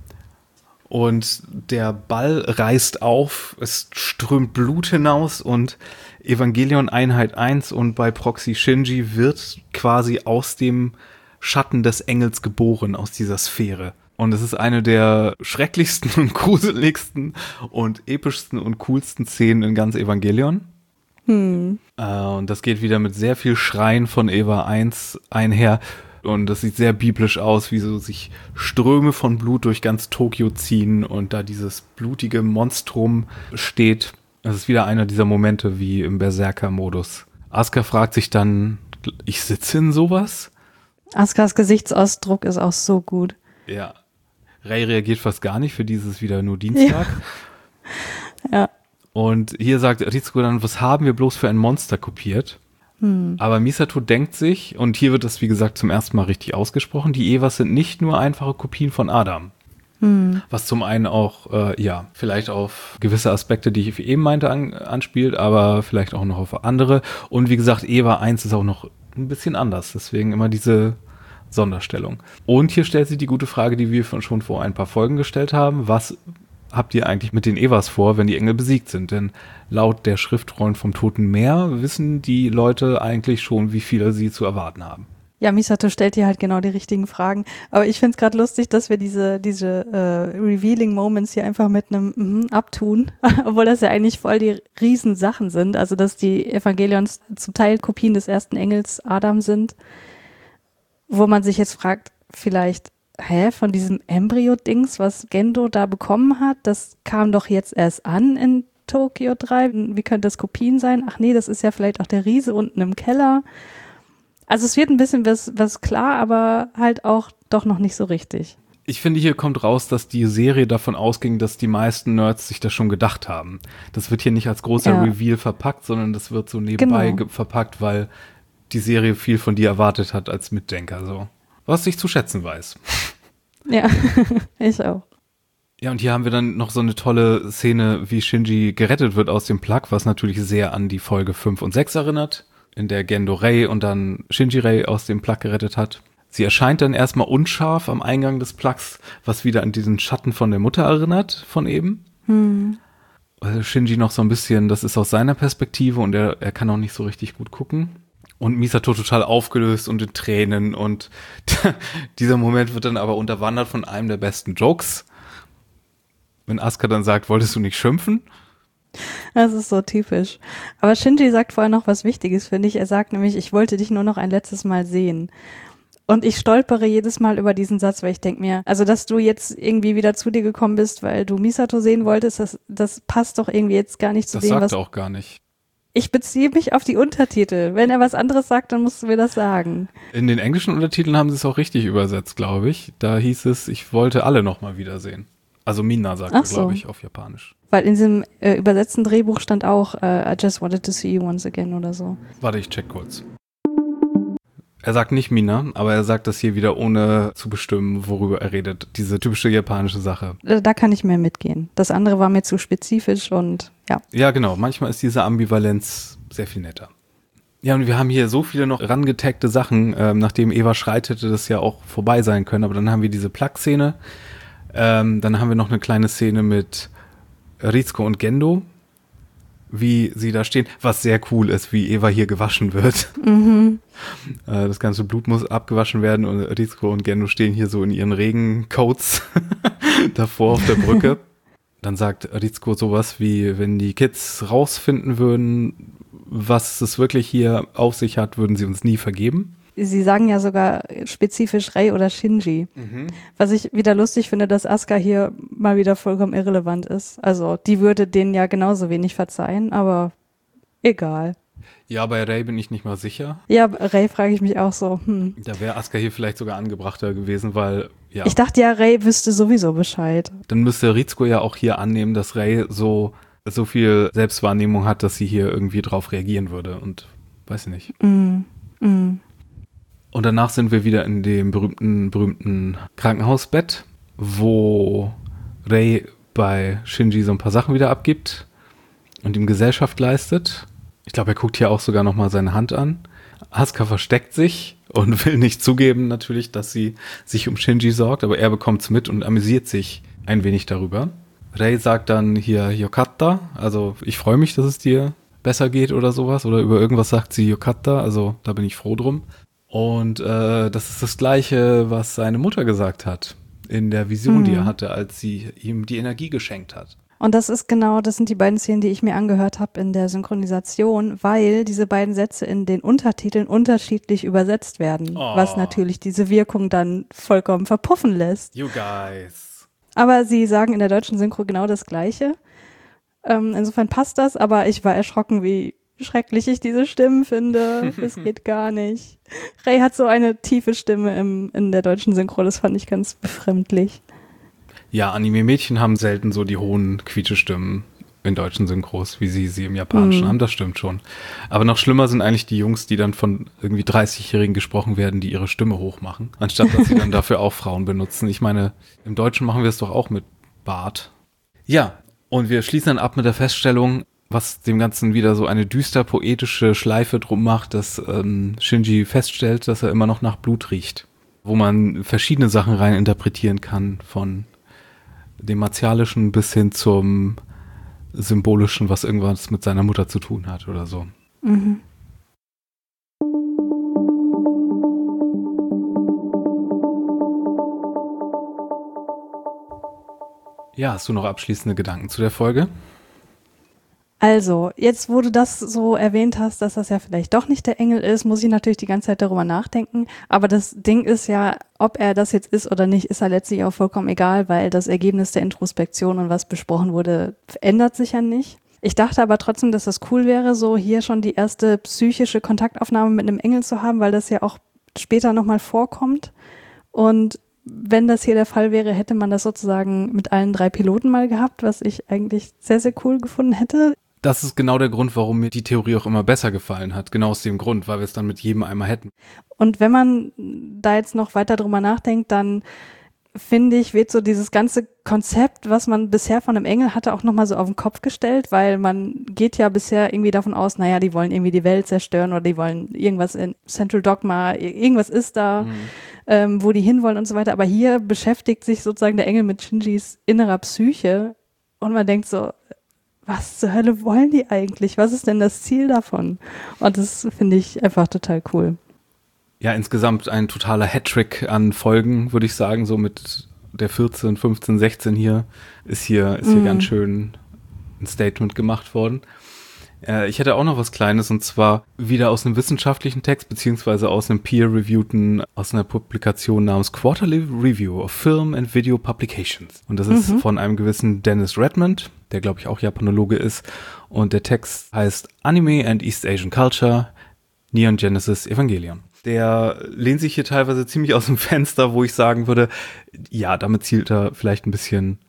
Speaker 1: und der Ball reißt auf, es strömt Blut hinaus und Evangelion Einheit eins und bei Proxy Shinji wird quasi aus dem Schatten des Engels geboren, aus dieser Sphäre. Und es ist eine der schrecklichsten und gruseligsten und epischsten und coolsten Szenen in ganz Evangelion. Hm. Äh, und das geht wieder mit sehr viel Schreien von Eva eins einher. Und das sieht sehr biblisch aus, wie so sich Ströme von Blut durch ganz Tokio ziehen und da dieses blutige Monstrum steht. Das ist wieder einer dieser Momente wie im Berserker-Modus. Asuka fragt sich dann, ich sitze in sowas?
Speaker 2: Askas Gesichtsausdruck ist auch so gut.
Speaker 1: Ja. Rei reagiert fast gar nicht, für dieses wieder nur Dienstag.
Speaker 2: Ja. ja.
Speaker 1: Und hier sagt Ritsuko dann, was haben wir bloß für ein Monster kopiert? Hm. Aber Misato denkt sich, und hier wird das wie gesagt zum ersten Mal richtig ausgesprochen, die Evas sind nicht nur einfache Kopien von Adam. Hm. Was zum einen auch, äh, ja, vielleicht auf gewisse Aspekte, die ich eben meinte, an, anspielt, aber vielleicht auch noch auf andere. Und wie gesagt, Eva eins ist auch noch ein bisschen anders, deswegen immer diese Sonderstellung. Und hier stellt sie die gute Frage, die wir schon vor ein paar Folgen gestellt haben, was habt ihr eigentlich mit den Evas vor, wenn die Engel besiegt sind? Denn laut der Schriftrollen vom Toten Meer wissen die Leute eigentlich schon, wie viele sie zu erwarten haben.
Speaker 2: Ja, Misato stellt dir halt genau die richtigen Fragen. Aber ich finde es gerade lustig, dass wir diese diese äh, Revealing Moments hier einfach mit einem mm, abtun, obwohl das ja eigentlich voll die Riesensachen sind. Also, dass die Evangelions zum Teil Kopien des ersten Engels Adam sind, wo man sich jetzt fragt, vielleicht hä, von diesem Embryo-Dings, was Gendo da bekommen hat, das kam doch jetzt erst an in Tokyo drei. Wie könnte das Kopien sein? Ach nee, das ist ja vielleicht auch der Riese unten im Keller. Also es wird ein bisschen was, was klar, aber halt auch doch noch nicht so richtig.
Speaker 1: Ich finde, hier kommt raus, dass die Serie davon ausging, dass die meisten Nerds sich das schon gedacht haben. Das wird hier nicht als großer ja. Reveal verpackt, sondern das wird so nebenbei genau. verpackt, weil die Serie viel von dir erwartet hat als Mitdenker, so. Was ich zu schätzen weiß.
Speaker 2: Ja, ich auch.
Speaker 1: Ja, und hier haben wir dann noch so eine tolle Szene, wie Shinji gerettet wird aus dem Plug, was natürlich sehr an die Folge fünf und sechs erinnert, in der Gendo Rei und dann Shinji Rei aus dem Plug gerettet hat. Sie erscheint dann erstmal unscharf am Eingang des Plugs, was wieder an diesen Schatten von der Mutter erinnert, von eben. Hm. Also Shinji noch so ein bisschen, das ist aus seiner Perspektive und er, er kann auch nicht so richtig gut gucken. Und Misato total aufgelöst und in Tränen und dieser Moment wird dann aber unterwandert von einem der besten Jokes. Wenn Asuka dann sagt, wolltest du nicht schimpfen?
Speaker 2: Das ist so typisch. Aber Shinji sagt vorher noch was Wichtiges, finde ich. Er sagt nämlich, ich wollte dich nur noch ein letztes Mal sehen. Und ich stolpere jedes Mal über diesen Satz, weil ich denke mir, also dass du jetzt irgendwie wieder zu dir gekommen bist, weil du Misato sehen wolltest, das, das passt doch irgendwie jetzt gar nicht zu
Speaker 1: das
Speaker 2: dem, was...
Speaker 1: Das sagt er auch gar nicht.
Speaker 2: Ich beziehe mich auf die Untertitel. Wenn er was anderes sagt, dann musst du mir das sagen.
Speaker 1: In den englischen Untertiteln haben sie es auch richtig übersetzt, glaube ich. Da hieß es, ich wollte alle nochmal wiedersehen. Also Mina sagt er, so. glaube ich, auf Japanisch.
Speaker 2: Weil in diesem äh, übersetzten Drehbuch stand auch, uh, I just wanted to see you once again oder so.
Speaker 1: Warte, ich check kurz. Er sagt nicht Mina, aber er sagt das hier wieder ohne zu bestimmen, worüber er redet. Diese typische japanische Sache.
Speaker 2: Da kann ich mehr mitgehen. Das andere war mir zu spezifisch und ja.
Speaker 1: Ja, genau. Manchmal ist diese Ambivalenz sehr viel netter. Ja, und wir haben hier so viele noch rangetaggte Sachen, ähm, nachdem Eva schreit, hätte das ja auch vorbei sein können. Aber dann haben wir diese Plug-Szene. Ähm, dann haben wir noch eine kleine Szene mit Rizko und Gendo, wie sie da stehen, was sehr cool ist, wie Eva hier gewaschen wird.
Speaker 2: Mhm.
Speaker 1: Äh, das ganze Blut muss abgewaschen werden und Rizko und Gendo stehen hier so in ihren Regencoats davor auf der Brücke. Dann sagt Rizko sowas wie, wenn die Kids rausfinden würden, was es wirklich hier auf sich hat, würden sie uns nie vergeben.
Speaker 2: Sie sagen ja sogar spezifisch Rei oder Shinji. Mhm. Was ich wieder lustig finde, dass Asuka hier mal wieder vollkommen irrelevant ist. Also die würde denen ja genauso wenig verzeihen, aber egal.
Speaker 1: Ja, bei Rei bin ich nicht mal sicher.
Speaker 2: Ja, Rei frage ich mich auch so. Hm.
Speaker 1: Da wäre Asuka hier vielleicht sogar angebrachter gewesen, weil, ja.
Speaker 2: Ich dachte ja, Rei wüsste sowieso Bescheid.
Speaker 1: Dann müsste Rizko ja auch hier annehmen, dass Rei so, so viel Selbstwahrnehmung hat, dass sie hier irgendwie drauf reagieren würde und weiß ich nicht.
Speaker 2: Mm, mm.
Speaker 1: Und danach sind wir wieder in dem berühmten, berühmten Krankenhausbett, wo Rei bei Shinji so ein paar Sachen wieder abgibt und ihm Gesellschaft leistet. Ich glaube, er guckt hier auch sogar nochmal seine Hand an. Asuka versteckt sich und will nicht zugeben natürlich, dass sie sich um Shinji sorgt, aber er bekommt's mit und amüsiert sich ein wenig darüber. Rei sagt dann hier Yokata, also ich freue mich, dass es dir besser geht oder sowas, oder über irgendwas sagt sie Yokata, also da bin ich froh drum. Und äh, das ist das Gleiche, was seine Mutter gesagt hat in der Vision, mhm. die er hatte, als sie ihm die Energie geschenkt hat.
Speaker 2: Und das ist genau, das sind die beiden Szenen, die ich mir angehört habe in der Synchronisation, weil diese beiden Sätze in den Untertiteln unterschiedlich übersetzt werden, oh. was natürlich diese Wirkung dann vollkommen verpuffen lässt.
Speaker 1: You guys.
Speaker 2: Aber sie sagen in der deutschen Synchro genau das Gleiche. Ähm, insofern passt das, aber ich war erschrocken, wie schrecklich ich diese Stimmen finde. Es geht gar nicht. Rei hat so eine tiefe Stimme im, in der deutschen Synchro, das fand ich ganz befremdlich.
Speaker 1: Ja, Anime-Mädchen haben selten so die hohen Quietschestimmen in deutschen Synchros, wie sie sie im Japanischen mm. haben, das stimmt schon. Aber noch schlimmer sind eigentlich die Jungs, die dann von irgendwie dreißigjährigen gesprochen werden, die ihre Stimme hochmachen, anstatt dass sie dann dafür auch Frauen benutzen. Ich meine, im Deutschen machen wir es doch auch mit Bart. Ja, und wir schließen dann ab mit der Feststellung, was dem Ganzen wieder so eine düster poetische Schleife drum macht, dass ähm, Shinji feststellt, dass er immer noch nach Blut riecht. Wo man verschiedene Sachen rein interpretieren kann, von dem Martialischen bis hin zum Symbolischen, was irgendwas mit seiner Mutter zu tun hat oder so. Mhm. Ja, hast du noch abschließende Gedanken zu der Folge?
Speaker 2: Also, jetzt wo du das so erwähnt hast, dass das ja vielleicht doch nicht der Engel ist, muss ich natürlich die ganze Zeit darüber nachdenken. Aber das Ding ist ja, ob er das jetzt ist oder nicht, ist ja letztlich auch vollkommen egal, weil das Ergebnis der Introspektion und was besprochen wurde, ändert sich ja nicht. Ich dachte aber trotzdem, dass das cool wäre, so hier schon die erste psychische Kontaktaufnahme mit einem Engel zu haben, weil das ja auch später nochmal vorkommt. Und wenn das hier der Fall wäre, hätte man das sozusagen mit allen drei Piloten mal gehabt, was ich eigentlich sehr, sehr cool gefunden hätte.
Speaker 1: Das ist genau der Grund, warum mir die Theorie auch immer besser gefallen hat. Genau aus dem Grund, weil wir es dann mit jedem einmal hätten.
Speaker 2: Und wenn man da jetzt noch weiter drüber nachdenkt, dann finde ich, wird so dieses ganze Konzept, was man bisher von einem Engel hatte, auch nochmal so auf den Kopf gestellt, weil man geht ja bisher irgendwie davon aus, naja, die wollen irgendwie die Welt zerstören oder die wollen irgendwas in Central Dogma, irgendwas ist da, mhm. ähm, wo die hinwollen und so weiter. Aber hier beschäftigt sich sozusagen der Engel mit Shinjis innerer Psyche und man denkt so, was zur Hölle wollen die eigentlich? Was ist denn das Ziel davon? Und das finde ich einfach total cool.
Speaker 1: Ja, insgesamt ein totaler Hattrick an Folgen, würde ich sagen, so mit der vierzehn, fünfzehn, sechzehn hier ist hier, ist hier mm. ganz schön ein Statement gemacht worden. Äh, ich hätte auch noch was Kleines und zwar wieder aus einem wissenschaftlichen Text, beziehungsweise aus einem peer-reviewten, aus einer Publikation namens Quarterly Review of Film and Video Publications. Und das ist mhm. von einem gewissen Dennis Redmond, der glaube ich auch Japanologe ist. Und der Text heißt Anime and East Asian Culture, Neon Genesis Evangelion. Der lehnt sich hier teilweise ziemlich aus dem Fenster, wo ich sagen würde, ja, damit zielt er vielleicht ein bisschen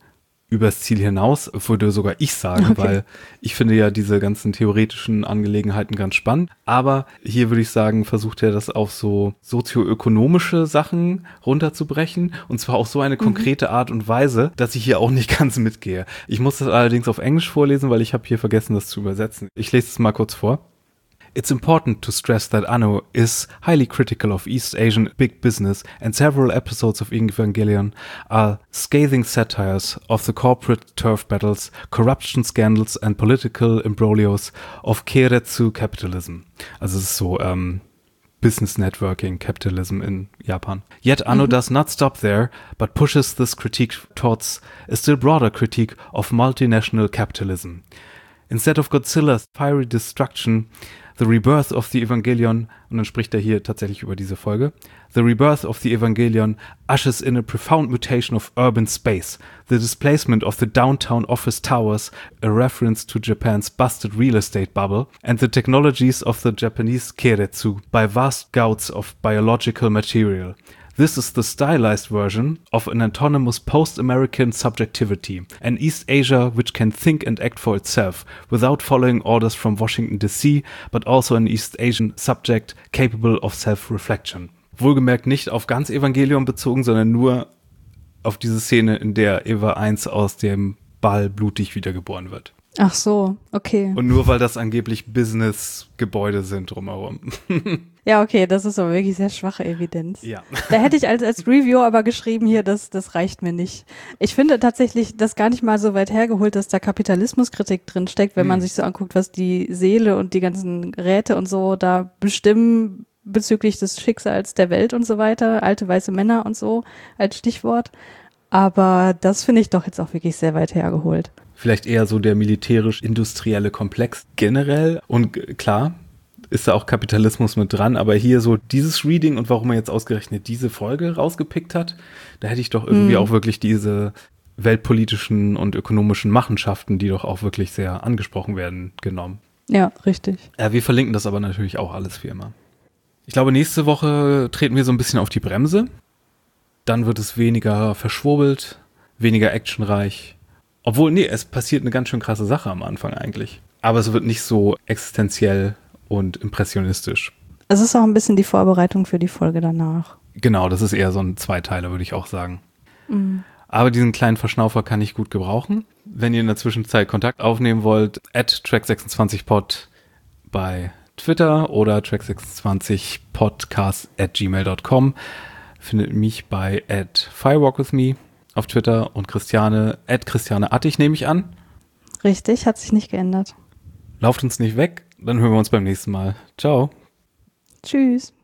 Speaker 1: übers Ziel hinaus, würde sogar ich sagen, okay. Weil ich finde ja diese ganzen theoretischen Angelegenheiten ganz spannend. Aber hier würde ich sagen, versucht er das auf so sozioökonomische Sachen runterzubrechen. Und zwar auf so eine konkrete mhm. Art und Weise, dass ich hier auch nicht ganz mitgehe. Ich muss das allerdings auf Englisch vorlesen, weil ich habe hier vergessen, das zu übersetzen. Ich lese es mal kurz vor. It's important to stress that Anno is highly critical of East Asian big business, and several episodes of Evangelion are scathing satires of the corporate turf battles, corruption scandals and political imbroglios of Keiretsu capitalism. Also es ist so ähm, Business Networking Capitalism in Japan. Yet Anno mm-hmm. does not stop there, but pushes this critique towards a still broader critique of multinational capitalism. Instead of Godzilla's fiery destruction, The Rebirth of the Evangelion, und dann spricht er hier tatsächlich über diese Folge, The Rebirth of the Evangelion ushers in a profound mutation of urban space, the displacement of the downtown office towers, a reference to Japan's busted real estate bubble, and the technologies of the Japanese Keiretsu by vast gouts of biological material. This is the stylized version of an autonomous post-American subjectivity, an East Asia which can think and act for itself, without following orders from Washington D C, but also an East Asian subject capable of self-reflection. Wohlgemerkt nicht auf ganz Evangelion bezogen, sondern nur auf diese Szene, in der Eva eins aus dem Ball blutig wiedergeboren wird.
Speaker 2: Ach so, okay.
Speaker 1: Und nur weil das angeblich Business-Gebäude sind drumherum.
Speaker 2: Ja, okay, das ist aber wirklich sehr schwache Evidenz.
Speaker 1: Ja.
Speaker 2: Da hätte ich als, als Review aber geschrieben hier, das, das reicht mir nicht. Ich finde tatsächlich das gar nicht mal so weit hergeholt, dass da Kapitalismuskritik drin steckt, wenn hm. man sich so anguckt, was die Seele und die ganzen Räte und so da bestimmen bezüglich des Schicksals der Welt und so weiter, alte weiße Männer und so als Stichwort. Aber das finde ich doch jetzt auch wirklich sehr weit hergeholt.
Speaker 1: Vielleicht eher so der militärisch-industrielle Komplex generell. Und klar, ist da auch Kapitalismus mit dran, aber hier so dieses Reading und warum er jetzt ausgerechnet diese Folge rausgepickt hat, da hätte ich doch irgendwie mm. auch wirklich diese weltpolitischen und ökonomischen Machenschaften, die doch auch wirklich sehr angesprochen werden, genommen.
Speaker 2: Ja, richtig.
Speaker 1: Ja, wir verlinken das aber natürlich auch alles wie immer. Ich glaube, nächste Woche treten wir so ein bisschen auf die Bremse. Dann wird es weniger verschwurbelt, weniger actionreich. Obwohl, nee, es passiert eine ganz schön krasse Sache am Anfang eigentlich. Aber es wird nicht so existenziell und impressionistisch.
Speaker 2: Es ist auch ein bisschen die Vorbereitung für die Folge danach.
Speaker 1: Genau, das ist eher so ein Zweiteiler, würde ich auch sagen.
Speaker 2: Mhm.
Speaker 1: Aber diesen kleinen Verschnaufer kann ich gut gebrauchen. Wenn ihr in der Zwischenzeit Kontakt aufnehmen wollt, at track sechsundzwanzig pod bei Twitter oder track sechsundzwanzig podcast at gmail dot com. Findet mich bei at firewalkwithme auf Twitter und Christiane, at Christiane Attig nehme ich an.
Speaker 2: Richtig, hat sich nicht geändert.
Speaker 1: Lauft uns nicht weg, dann hören wir uns beim nächsten Mal. Ciao.
Speaker 2: Tschüss.